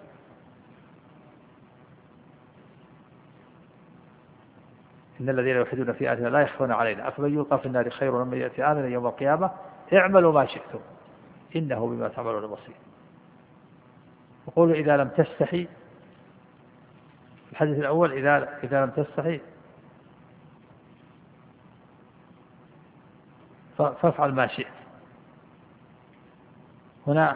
إن الذين يلحدون في آياتنا لا يخفون علينا أفمن يلقى في النار خير ممن يأتي آمنا يوم القيامة اعملوا ما شئتم إنه بما تعملون بصير. وقولوا إذا لم تستحي، الحديث الأول إذا لم تستحي فافعل ما شئت. هنا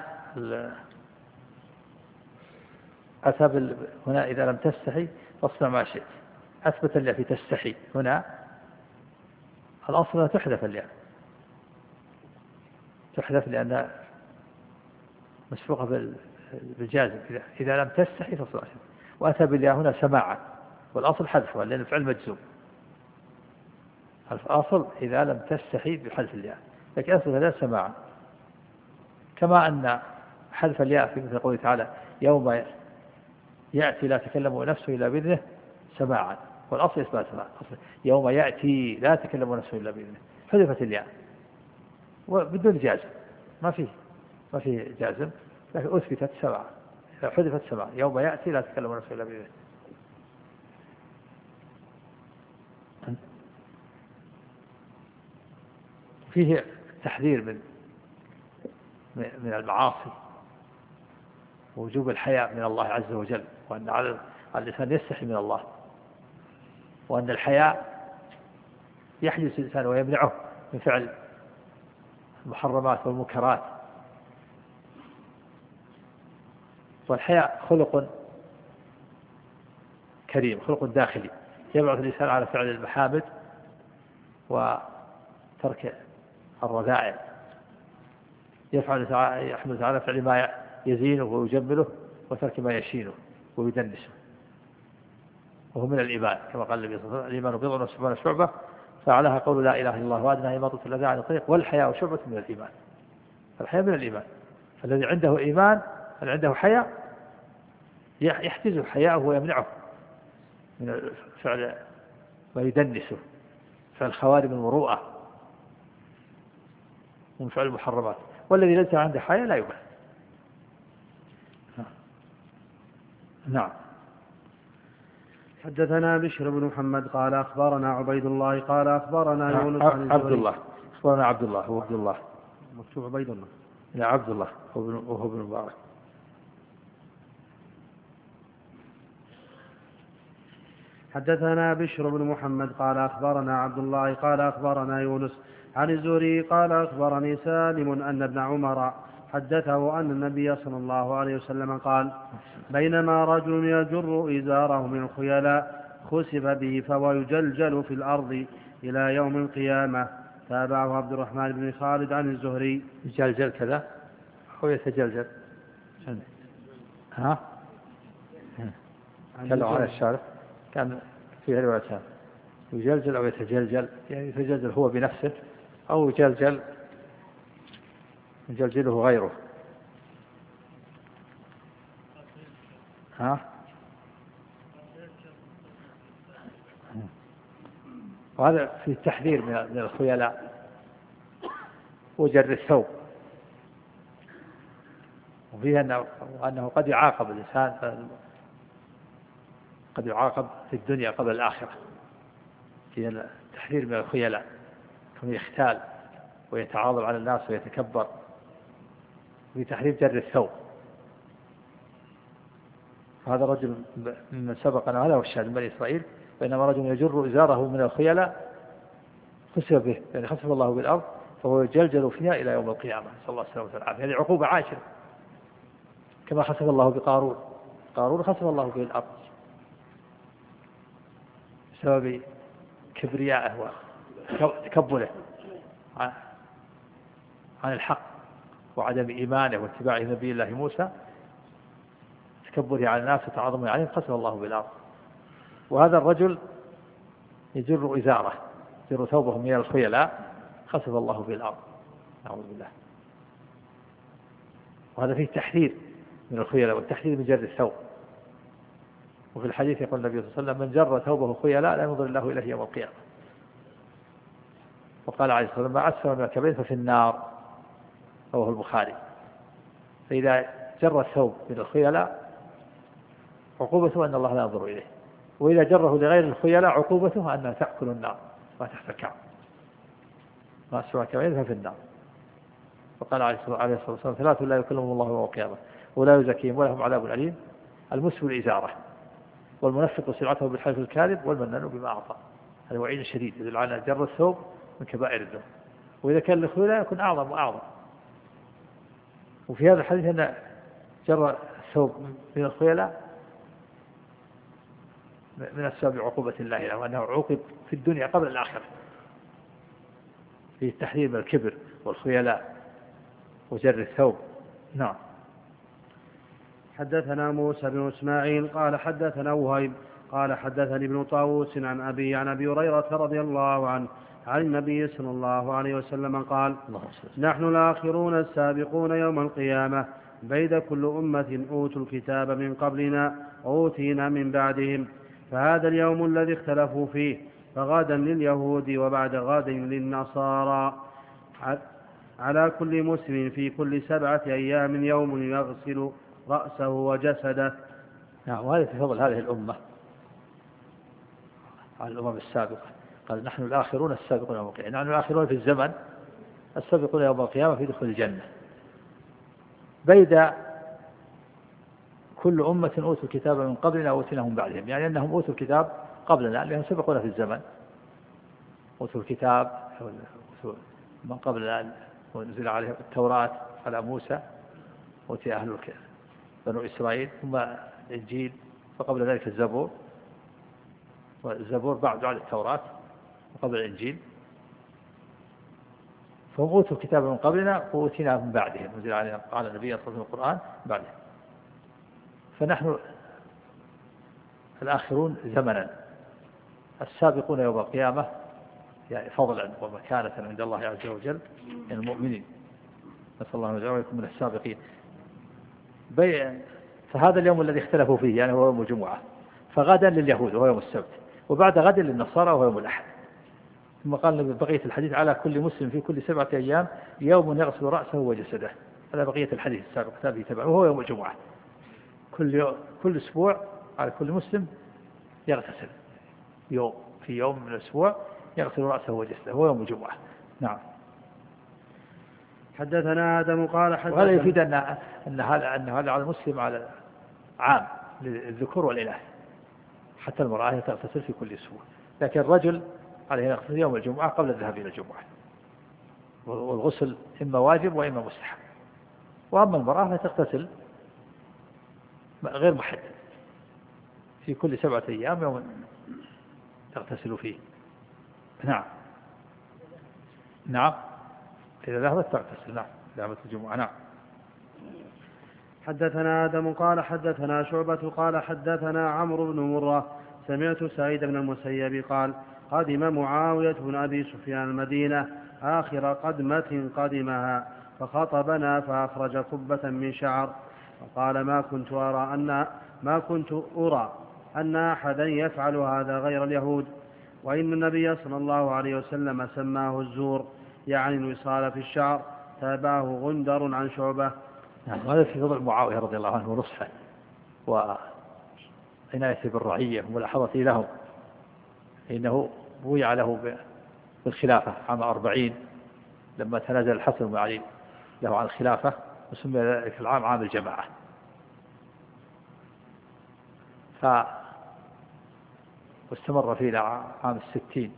هنا إذا لم تستحي فاصنع ما شئت، أثبت الياء في تستحي. هنا الأصل تحذف الياء، تحذف لأنها مسبوقة بالجازم. إذا لم تستحي فاصنع ما شئت، وأتى بالياء هنا سماعا، والأصل حذفها لأن الفعل مجزوم. الأصل إذا لم تستحي بحذف الياء، لكن أثبت الياء سماعا، كما أن حذف الياء في مثل قوله تعالى يوم يأتي لا تكلم نفسه إلا بإذنه سماعا، والأصل إثبات سماع. يوم يأتي لا تكلم نفسه إلا بإذنه حذفت الياء وبدون جازم، ما فيه جازم، لكن أثبتت سماعا، حذفت سماعا. يوم يأتي لا تكلم نفسه إلا بإذنه. فيه تحذير من المعاصي ووجوب الحياء من الله عز وجل، وأن على الإنسان يستحي من الله، وأن الحياء يحجز الإنسان ويمنعه من فعل المحرمات والمنكرات. والحياء خلق كريم، خلق داخلي يبعث الإنسان على فعل المحامد وترك الرذائل. يحمل على فعل ما يزينه ويجمله وترك ما يشينه ويدنسه، وهو من الإيمان كما قال النبي صلى الله عليه وسلم الإيمان بضع وسبعون شعبة فعلها قول لا إله إلا الله وأدنى إماطة الأذى عن الطريق والحياء شعبة من الإيمان. الحياء من الإيمان، الذي عنده إيمان الذي عنده حياء يحتز حياءه ويمنعه من فعل ما يدنسه، فعل خوارم المروءة ومن فعل المحرمات. والذي ليس عنده حياء لا يبالي. نعم. حدثنا بشر بن محمد قال أخبرنا عبيد الله قال أخبرنا يونس عن عبد الله، أخبرنا عبد الله هو عبد الله، مكتوب عبيد الله، لا عبد الله وهو ابن مبارك. حدثنا بشر بن محمد قال أخبرنا عبد الله قال أخبرنا يونس عن الزهري قال أخبرني سالم أن ابن عمر حدثه أن النبي صلى الله عليه وسلم قال بينما رجل يجر إزاره من الخيلاء خسف به فهو يجلجل في الأرض إلى يوم القيامة. تابعه عبد الرحمن بن خالد عن الزهري. يجلجل كذا أو يتجلجل؟ ها؟ تكلم على الشارع كان فيه روايتان، يجلجل أو يتجلجل، يعني يتجلجل هو بنفسه أو يجلجله غيره. ها؟ وهذا في التحذير من الخيلاء وجر الثوب، وفيه أنه قد يعاقب الإنسان، قد يعاقب في الدنيا قبل الآخرة، في التحذير من الخيلاء كونه يختال ويتعاظم على الناس ويتكبر، في تحذير جر الثوب. وهذا رجل من سبقنا، هذا هو الشاهد من بني إسرائيل. بينما رجل يجر إزاره من الخيلاء خسف به، يعني خسف الله بالأرض فهو يجلجل فيها إلى يوم القيامة، نسأل الله السلامة والعافية. هذه عقوبة عاشرة، كما خسف الله بقارون. قارون خسف الله به الأرض بسبب كبريائه وتكبره عن الحق وعدم إيمانه واتباعه نبي الله موسى، تكبره على الناس وتعظمه عليهم، خسف الله بالأرض. وهذا الرجل يجر إزاره، يجر ثوبه من الخيلاء، خسف الله بالأرض، نعوذ بالله. وهذا فيه تحذير من الخيلاء والتحذير من جر الثوب. وفي الحديث يقول النبي صلى الله عليه وسلم: من جر ثوبه خيلاء لا ينظر الله إليه يوم القيامة. وقال عليه الصلاة والسلام: ما أسفل من الكعبين ففي النار، رواه البخاري. فإذا جر الثوب من الخيلاء عقوبته أن الله لا ينظر إليه، وإذا جره لغير الخيلاء عقوبته أنها تأكل النار ما تحت الكعب. ما أسفل من الكعبين ففي النار. وقال عليه الصلاة والسلام: ثلاث لا يكلمهم الله يوم القيامة ولا يزكيهم ولهم عذاب أليم: المسبل إزاره، والمنفق سلعته بالحلف الكاذب، والمنان بما أعطى. هذا وعيد شديد يدل على جر الثوب من كبائر الذنوب، وإذا كان الخيلاء يكون أعظم وأعظم. وفي هذا الحديث أن جر الثوب من الخيلاء من أسباب عقوبة الله له، وأنه عوقب في الدنيا قبل الآخرة، في التحذير من الكبر والخيلاء وجر الثوب. نعم. حدثنا موسى بن إسماعيل قال حدثنا وهيب قال حدثني ابن طاووس عن أبي هريرة رضي الله عنه عن النبي صلى الله عليه وسلم قال: نحن الآخرون السابقون يوم القيامة، بيد كل أمة أوتوا الكتاب من قبلنا وأوتينا من بعدهم، فهذا اليوم الذي اختلفوا فيه، فغدا لليهود وبعد غد للنصارى، على كل مسلم في كل 7 أيام يوم يغسل رأسه وجسده. نعم. وهذا في فضل هذه الأمة على الأمم السابقة. قال: نحن الآخرون السابقون يوم القيامة، نحن الآخرون في الزمن السابقون يوم القيامة في دخول الجنة، بيد كل أمة أوتوا الكتاب من قبلنا وأوتيناهم بعدهم، يعني أنهم أوتوا الكتاب قبلنا لأنهم سبقونا في الزمن. أوتوا الكتاب من قبل ونزل عليهم التوراة على موسى، أوتي أهل بنو إسرائيل، ثم الإنجيل، فقبل ذلك الزبور، والزبور بعد على التوراة وقبل الإنجيل، فهم أوتوا الكتاب من قبلنا وأوتينا من بعدهم، نزل على النبي صلى الله عليه وسلم القرآن بعدهم. فنحن الآخرون زمنا، السابقون يوم القيامة يعني فضلا ومكانة عند الله عز وجل من المؤمنين، نسأل الله أن يكون من السابقين. فهذا اليوم الذي اختلفوا فيه يعني هو يوم الجمعة، فغدا لليهود وهو يوم السبت، وبعد غد للنصارى وهو يوم الأحد. ثم قال بقية الحديث: على كل مسلم في كل 7 أيام يوم يغسل رأسه وجسده. هذا بقية الحديث السابق تابعه تبعه، وهو يوم الجمعة. كل أسبوع على كل مسلم يغتسل في يوم من الأسبوع يغسل رأسه وجسده، هو يوم الجمعة. نعم. حدثنا آدم قال حدثنا. وهذا يفيد أن هذا على المسلم على عام للذكور والإناث، حتى المرأة تغتسل في كل أسبوع، لكن الرجل عليه أن يغتسل يوم الجمعة قبل الذهاب إلى الجمعة، والغسل إما واجب وإما مستحب. وأما المرأة فتغتسل غير محدد في كل 7 أيام يوم تغتسل فيه. نعم. نعم. إذا ذهبت تغتسل. نعم. ذهبت الجمعة. نعم. حدثنا آدم قال حدثنا شعبة قال حدثنا عمرو بن مرة سمعت سعيد بن المسيب قال: قدم معاوية بن أبي سفيان المدينة آخر قدمة قدمها، فخطبنا فأخرج قبة من شعر، فقال: ما كنت أرى أن أحدا يفعل هذا غير اليهود، وإن النبي صلى الله عليه وسلم سماه الزور، يعني الوصال في الشعر. تابعه غندر عن شعبة. نعم. هذا في فضل معاوية رضي الله عنه ونصحه وعناية بالرعية وملاحظته لهم، إنه بويع له بالخلافة عام 40 لما تنازل الحسن بن علي له عن الخلافة، وسمي ذلك العام عام الجماعة. واستمر فيه إلى عام 60.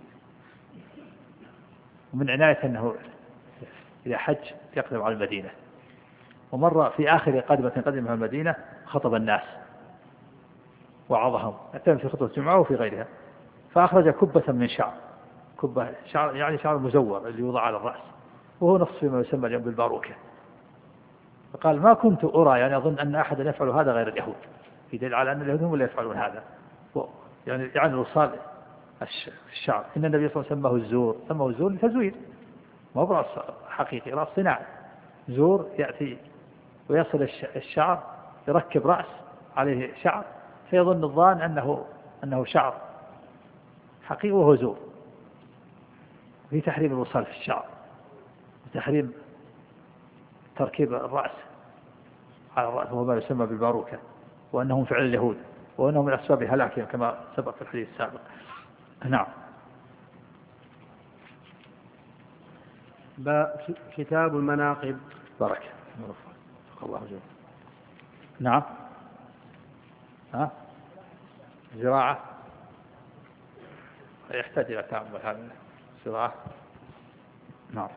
ومن عناية أنه إذا حج يقدم على المدينة. ومر في آخر قدمها المدينة خطب الناس وعظهم، أتم في خطبة الجمعة وفي غيرها، فأخرج كبة من شعر، كبة شعر يعني شعر مزور اللي يوضع على الرأس، وهو نصف ما يسمى اليوم بالباروكة. فقال ما كنت أرى، يعني أظن أن أحدا يفعل هذا غير اليهود، في دليل على أن اليهود هم اللي يفعلون هذا، يعني الوصال الشعر. إن النبي صلى الله عليه وسلم سماه الزور لتزوير، ما هو رأس حقيقي، رأس صناعي. زور يأتي ويصل الشعر، يركب رأس عليه شعر، فيظن الظان أنه شعر حقيقي وهو زور. في تحريم الوصال في الشعر، وتحريم تركيب الرأس على الرأس وهو ما يسمى بالباروكة، وأنهم فعل اليهود، وأنهم من أسباب هلاكهم كما سبق في الحديث السابق. نعم. كتاب المناقب. بارك الله فيك. نعم. زراعة يحتاج إلى تأمل هذا الزراعة. نعم.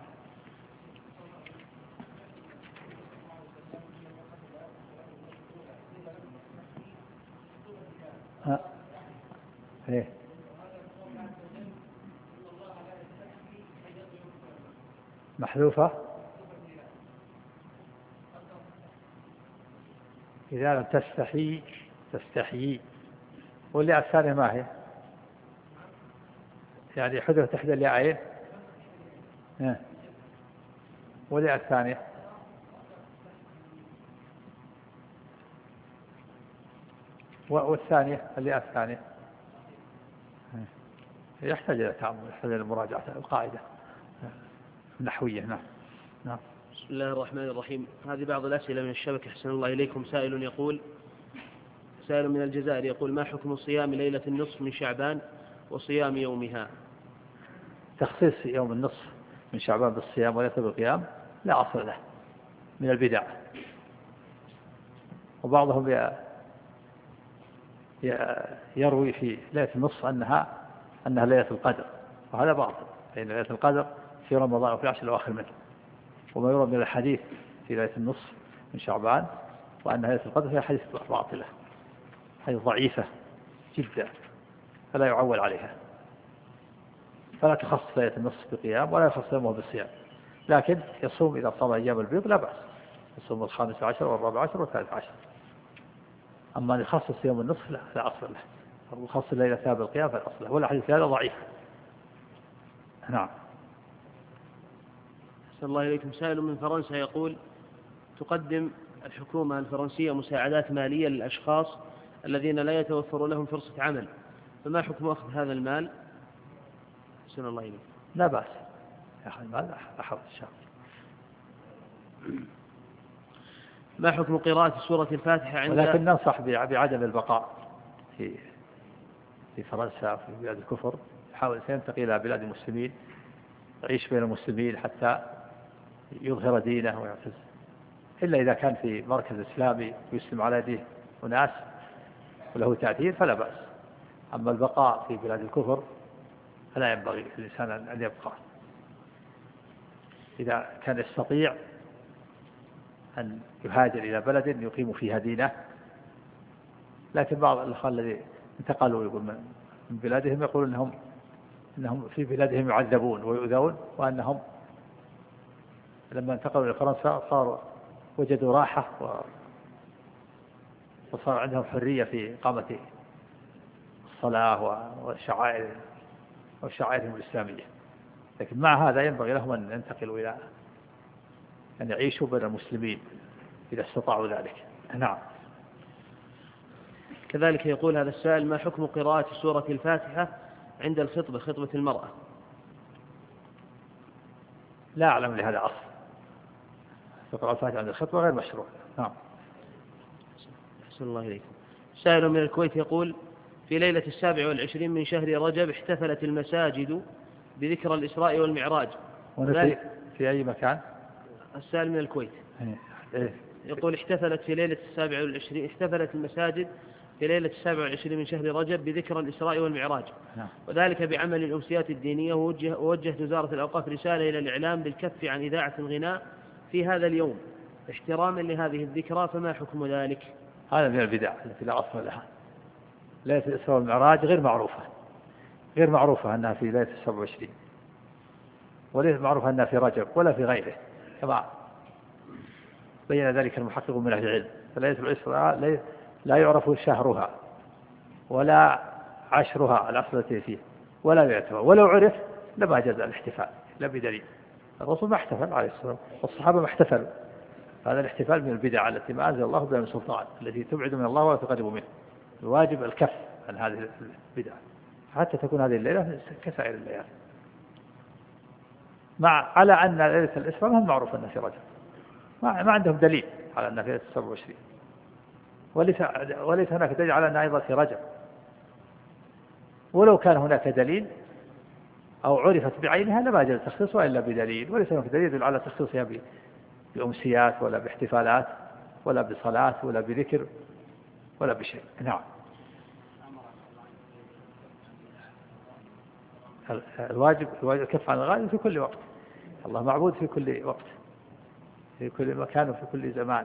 إيه. محذوفة إذا لم تستحيي. واللي الثانية ما هي؟ يعني حذف تحت الياءين. واللي الثانية والثانية اللي الثانية يحتاج إلى تأمل، يحتاج إلى مراجعة القاعدة النحوية. نعم. بسم الله الرحمن الرحيم. هذه بعض الأسئلة من الشبكة، أحسن الله إليكم. سائل من الجزائر يقول: ما حكم صيام ليلة النصف من شعبان وصيام يومها؟ تخصيص يوم النصف من شعبان بالصيام وليس بالقيام لا أصل له، من البدع. وبعضهم يروي في ليلة النصف أنها ليلة القدر، وهذا باطل، لأن ليلة القدر في رمضان وفي العشر الأواخر منه. وما يروى من الحديث في ليلة النصف من شعبان وأن ليلة القدر هي حديث باطلة، حديث ضعيفة جدا، فلا يعول عليها. فلا تخصص ليلة النصف بقيام ولا يخصص يومه بالصيام، لكن يصوم إذا صام أيام البيض لا بأس، يصوم 15 و14 و13. أما أن يخصص يوم النصف لا أصل له، ويخصص الليلة ثابت بالقيام فلا أصل له، ولا حديث هذا ضعيف. نعم. أحسن الله إليكم. سائل من فرنسا يقول: تقدم الحكومة الفرنسية مساعدات مالية للأشخاص الذين لا يتوفر لهم فرصة عمل، فما حكم أخذ هذا المال؟ أحسن الله إليكم. لا بأس يا أخي، المال أحرص الشهر. ما حكم قراءة سورة الفاتحة عند ولكن ننصح بعدم البقاء في فرنسا في بلاد الكفر، يحاول ينتقل إلى بلاد المسلمين، يعيش بين المسلمين حتى يظهر دينه ويعتز، إلا إذا كان في مركز إسلامي ويسلم على يديه وناس وله تأثير فلا بأس. أما البقاء في بلاد الكفر فلا ينبغي للإنسان أن يبقى، إذا كان يستطيع أن يهاجر إلى بلد يقيم فيها دينه. لكن بعض الأخوة الذين انتقلوا يقول من بلادهم يقول إنهم في بلادهم يعذبون ويؤذون، وأنهم لما انتقلوا إلى فرنسا صاروا وجدوا راحة وصار عندهم حرية في إقامة الصلاة وشعائرهم الإسلامية. لكن مع هذا ينبغي لهم أن ينتقلوا إلى أن يعيشوا بين المسلمين إذا استطاعوا ذلك. نعم. كذلك يقول هذا السائل: ما حكم قراءة سورة الفاتحة عند الخطبة، خطبة المرأة؟ لا أعلم لهذا أصل، تقرأ الفاتحة عند الخطبة غير مشروع. نعم. أحسن الله إليكم. سائل من الكويت يقول: في ليلة 27 من شهر رجب احتفلت المساجد بذكرى الإسراء والمعراج. في أي مكان؟ السائل من الكويت يقول: احتفلت في ليلة 27 احتفلت المساجد في ليلة 27 من شهر رجب بذكر الإسراء والمعراج، وذلك بعمل الأمسيات الدينية. ووجهت وزارة الأوقاف رسالة إلى الإعلام بالكف عن إذاعة الغناء في هذا اليوم احتراما لهذه الذكرى، فما حكم ذلك؟ هذا من البدع التي لا أصل لها. ليلة الإسراء والمعراج غير معروفة أنها في ليلة 27، وليس معروف أنها في رجب ولا في غيره، كما بين ذلك المحقق من أهل العلم. فليلة الإسراء لا يعرف شهرها ولا عشرها العشر التي فيه ولا يعتبر، ولو عرف لما جاز الاحتفال لا بدليل. الرسول ما احتفل عليه الصلاة والسلام والصحابة ما احتفلوا. هذا الاحتفال من البدع التي ما أنزل الله بها من سلطان، التي تبعد من الله ولا تقرب منه. الواجب الكف عن هذه البدع حتى تكون هذه الليلة كسائر الليالي، على أن ليلة الإسراء هم معروف أنها في رجب، ما عندهم دليل على أنها في 27، وليس هناك دليل على أنها أيضا في رجب. ولو كان هناك دليل أو عرفت بعينها لما جاز تخصيصها إلا بدليل، وليس هناك دليل يدل على تخصيصها بأمسيات ولا باحتفالات ولا بصلاة ولا بذكر ولا بشيء. نعم. الواجب الكف عن الغالب في كل وقت. الله معبود في كل وقت، في كل مكان وفي كل زمان.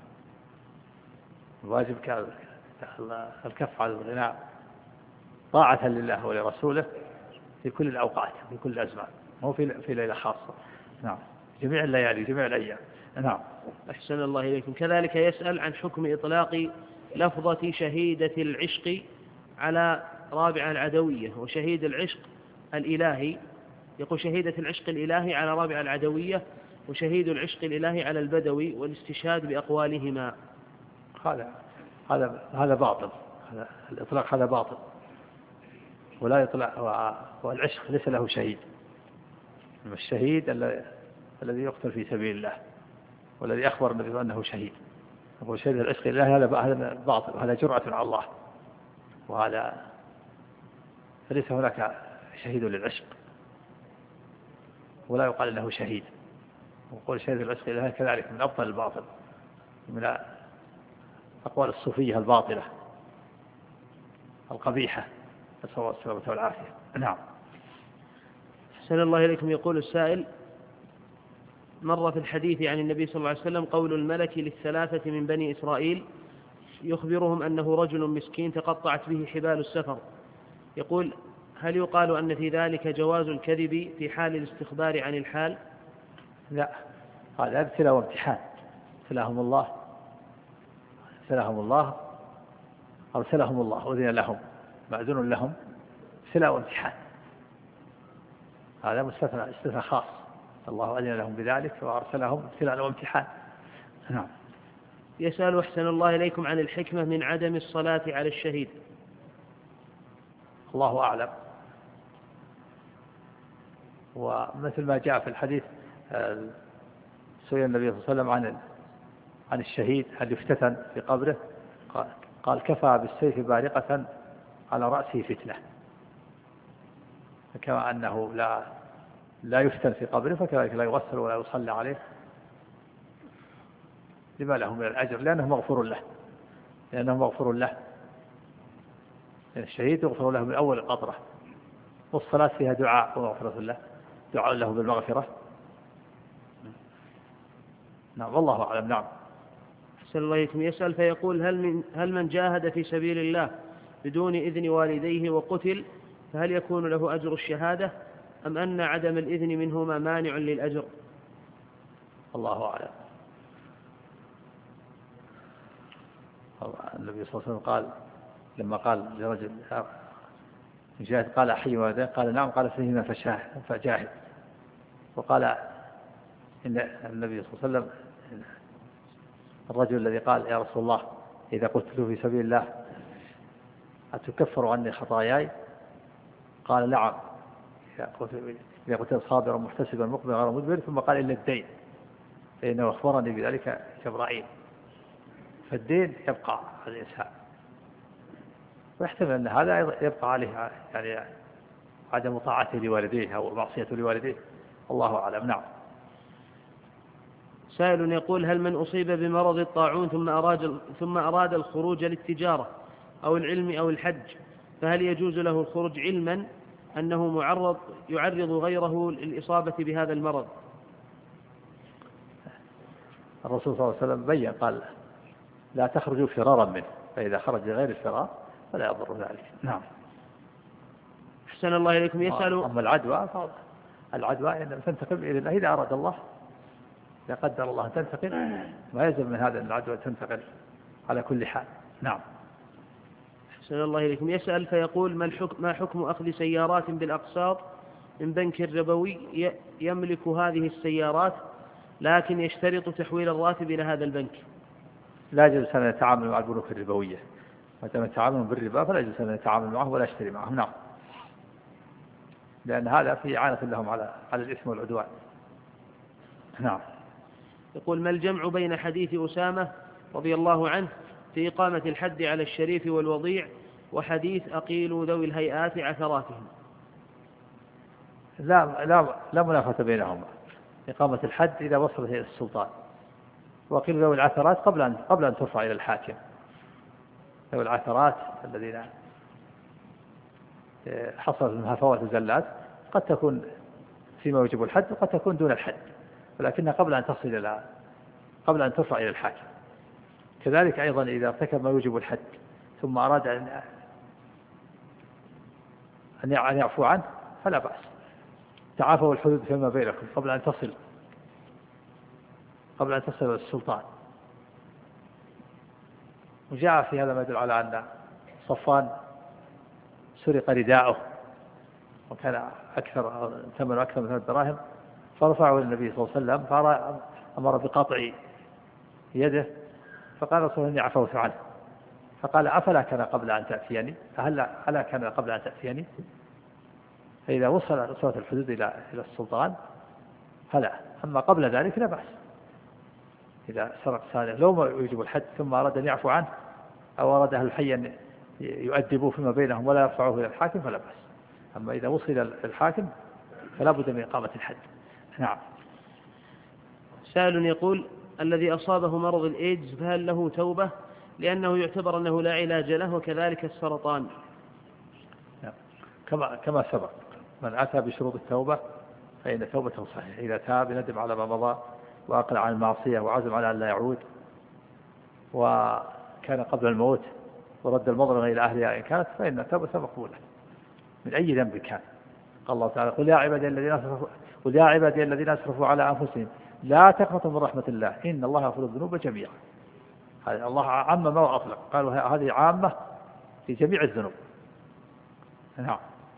الواجب الكف عن الغناء طاعة لله ولرسوله في كل الأوقات في كل الأزمان، مو في ليلة خاصة. نعم، جميع الليالي جميع الأيام. نعم. أحسن الله إليكم. كذلك يسأل عن حكم إطلاق لفظة شهيدة العشق على رابعة العدوية وشهيد العشق الإلهي. يقول شهيدة العشق الإلهي على رابعة العدوية وشهيد العشق الإلهي على البدوي، والاستشهاد بأقوالهما. هذا باطل. هذا الإطلاق هذا باطل، ولا يطلق. والعشق ليس له شهيد. الشهيد الذي يقتل في سبيل الله، والذي أخبر النبي أنه شهيد. يقول شهيد العشق الإلهي هذا باطل، وهذا جرأة على الله، وهذا فليس هناك شهيد للعشق، ولا يقال له شهيد. وقول شهيد العشق الإلهي كذلك من أبطل الباطل، من أقوال الصوفية الباطلة القبيحة، نسأل الله السلامة والعافية. نعم. أحسن الله إليكم. يقول السائل: مر في الحديث عن النبي صلى الله عليه وسلم قول الملك للثلاثة من بني إسرائيل يخبرهم أنه رجل مسكين تقطعت به حبال السفر. يقول: هل يقال أن في ذلك جواز الكذب في حال الاستخبار عن الحال؟ لا، هذا ابتلاء وامتحان. ابتلاهم الله أرسلهم الله أذن لهم مأذون لهم، ابتلاء وامتحان. هذا استثناء خاص، الله أذن لهم بذلك وأرسلهم ابتلاء وامتحان. نعم. يسأل أحسن الله إليكم عن الحكمة من عدم الصلاة على الشهيد. الله أعلم. ومثل ما جاء في الحديث سئل النبي صلى الله عليه وسلم عن الشهيد هل يفتتن في قبره، قال: كفى بالسيف بارقة على رأسه فتنة. فكما أنه لا يفتن في قبره، فكذلك لا يغسل ولا يصلى عليه، لما له من الأجر، لأنه مغفور له. لأن الشهيد يغفر له من أول القطرة، والصلاة فيها دعاء ومغفرة له، دعاء له بالمغفرة. نعم، والله أعلم. نعم. أحسن الله إليكم. يسأل فيقول: هل من جاهد في سبيل الله بدون إذن والديه وقتل فهل يكون له أجر الشهادة، أم أن عدم الإذن منهما مانع للأجر؟ الله أعلم. النبي صلى الله عليه وسلم قال لما قال لرجل جاهد قال: أحيي والديه؟ قال: نعم. قال: فيهما فجاهد. وقال إن النبي صلى الله عليه وسلم الرجل الذي قال: يا رسول الله إذا قتلت في سبيل الله أتكفر عني خطاياي؟ قال: نعم، إذا قتلت صابرا محتسبا مقبلا غير مدبر. ثم قال: إلا الدين فإنه أخبرني بذلك جبرائيل. فالدين يبقى على الإنسان، ويحتمل أن هذا يبقى عليه يعني عدم طاعته لوالديه أو معصيته لوالديه، الله أعلم. نعم. سائل يقول: هل من أصيب بمرض الطاعون ثم أراد الخروج للتجارة أو العلم أو الحج، فهل يجوز له الخروج علما أنه يعرض غيره للإصابة بهذا المرض؟ الرسول صلى الله عليه وسلم بين قال لا تخرجوا فرارا منه، فإذا خرج غير الفرار فلا يضر ذلك. نعم. أحسن الله إليكم. يسأل. أما العدوى إنما تنتقل إلى الله إذا أراد الله، إذا قدر الله أن تنتقل ما يلزم من هذا أن العدوى تنتقل على كل حال. نعم. أحسن الله إليكم. يسأل فيقول ما حكم أخذ سيارات بالأقساط من بنك ربوي يملك هذه السيارات لكن يشترط تحويل الراتب إلى هذا البنك؟ لا يجوز أن يتعامل مع البنوك الربوية، ما دام يتعاملون بالربا فلا يجوز أن يتعامل معه ولا يشتري معه. نعم، لأن هذا فيه إعانة لهم على الإثم والعدوان. نعم. يقول ما الجمع بين حديث أسامة رضي الله عنه في إقامة الحد على الشريف والوضيع وحديث أقيلوا ذوي الهيئات عثراتهم؟ لا منافاة بينهما. إقامة الحد إذا وصلت إلى السلطان، وقيل ذوي العثرات قبل أن ترفع إلى الحاكم. ذوي العثرات الذين حصلت منها فوات الزلات قد تكون فيما يوجب الحد وقد تكون دون الحد، ولكنها قبل أن ترفع إلى الحاكم. كذلك أيضا إذا ارتكب ما يوجب الحد ثم أراد أن يعفو عنه فلا بأس. تعافوا الحدود فيما بينكم قبل أن تصل إلى السلطان. وجاء في هذا ما يدل على أن صفوان سرق رداءه وكان ثمنه أكثر من 3 دراهم، فرفعه النبي صلى الله عليه وسلم فأمر بقطع يده، فقال رسول إني عفوت عنه، فقال أفلا كان قبل أن تأتيني؟ ألا كان قبل أن تأتيني؟ فإذا وصلت الحدود إلى السلطان فلا، أما قبل ذلك لا بأس. إذا سرق سارق لو ما يوجب الحد ثم أراد أن يعفو عنه أو أراد أهل الحي أن يؤدبوا فيما بينهم ولا يرفعوه إلى الحاكم فلا بأس. أما إذا وصل إلى الحاكم فلا بد من إقامة الحد. نعم. سائل يقول الذي أصابه مرض الإيدز فهل له توبة لأنه يعتبر أنه لا علاج له، وكذلك السرطان؟ كما سبق، من أتى بشروط التوبة فإن توبته صحيحة. إذا تاب ندم على ما مضى وأقلع عن المعصية وعزم على أن لا يعود، وكان قبل الموت ورد المظلمة إلى أهلها إن كانت، فإن توبته مقبولة من أي ذنب كان. قال الله تعالى قل يا عبادي الذين أسرفوا على أنفسهم لا تقنطوا من رحمة الله إن الله يغفر الذنوب جميعا. الله عمم وأطلق، قالوا هذه عامة في جميع الذنوب. نعم.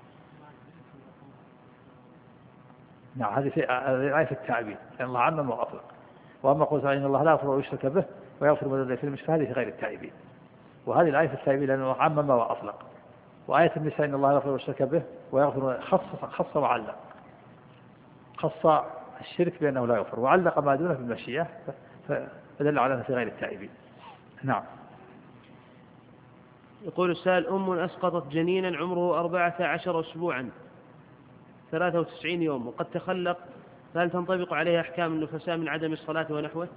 هذه آية التعبير، لأن الله عمم وأطلق. وأما قول إن الله لا يغفر ويشرك به ويغفر ما دون ذلك لمن يشاء، هذه في غير التائبين. وهذه الآية في التائبين لأنه عمم وأطلق. وآية النساء إن الله لا يغفر ويشرك به ويغفر خص وعلق، خص الشرك بأنه لا يغفر وعلق ما دونه بالمشيئة، فدل على أنه في غير التائبين. نعم. يقول السائل أم أسقطت جنينا عمره 14 أسبوعا 93 يوم وقد تخلق، فهل تنطبق عليها أحكام النفساء من عدم الصلاة ونحوه؟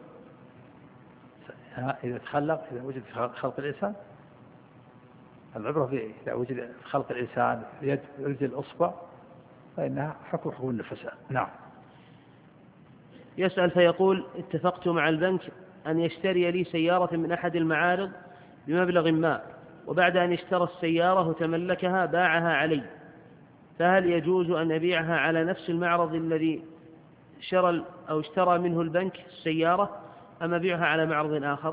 إذا تخلق، إذا وجد خلق الإنسان، العبرة إذا وجد خلق الإنسان يد رجل أصبع فإنها حكم النفساء. نعم. يسأل فيقول اتفقت مع البنك أن يشتري لي سيارة من أحد المعارض بمبلغ ما، وبعد أن اشترى السيارة وتملكها باعها علي، فهل يجوز أن أبيعها على نفس المعرض الذي اشترى منه البنك السيارة، أم أبيعها على معرض آخر؟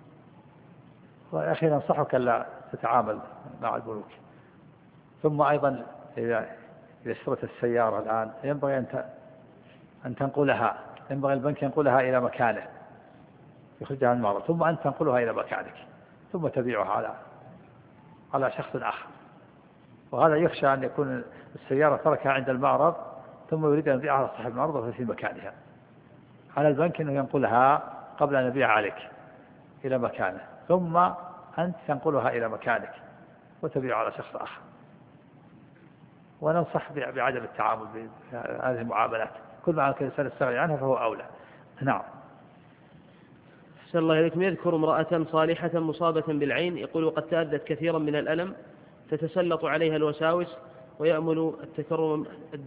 يا أخي ننصحك ألا تتعامل مع البنوك. ثم أيضا إذا اشترت السيارة الآن ينبغي أن تنقلها، ينبغي البنك ينقلها إلى مكانه يخرجها من المعرض، ثم أن تنقلها إلى مكانك ثم تبيعها على شخص آخر. وهذا يخشى أن يكون السيارة تركها عند المعرض ثم يريد أن يبيعها على صاحب المعرض وهي في مكانها. على البنك أنه ينقلها قبل أن يبيعها عليك إلى مكانه، ثم أنت تنقلها إلى مكانك وتبيعها على شخص آخر. وننصح بعدم التعامل بهذه المعاملات، كل ما الإنسان يستغني عنها فهو أولى. نعم. أحسن الله إليكم. يذكر امرأة صالحة مصابة بالعين، يقول وقد تأذت كثيرا من الألم، تتسلط عليها الوساوس ويأمل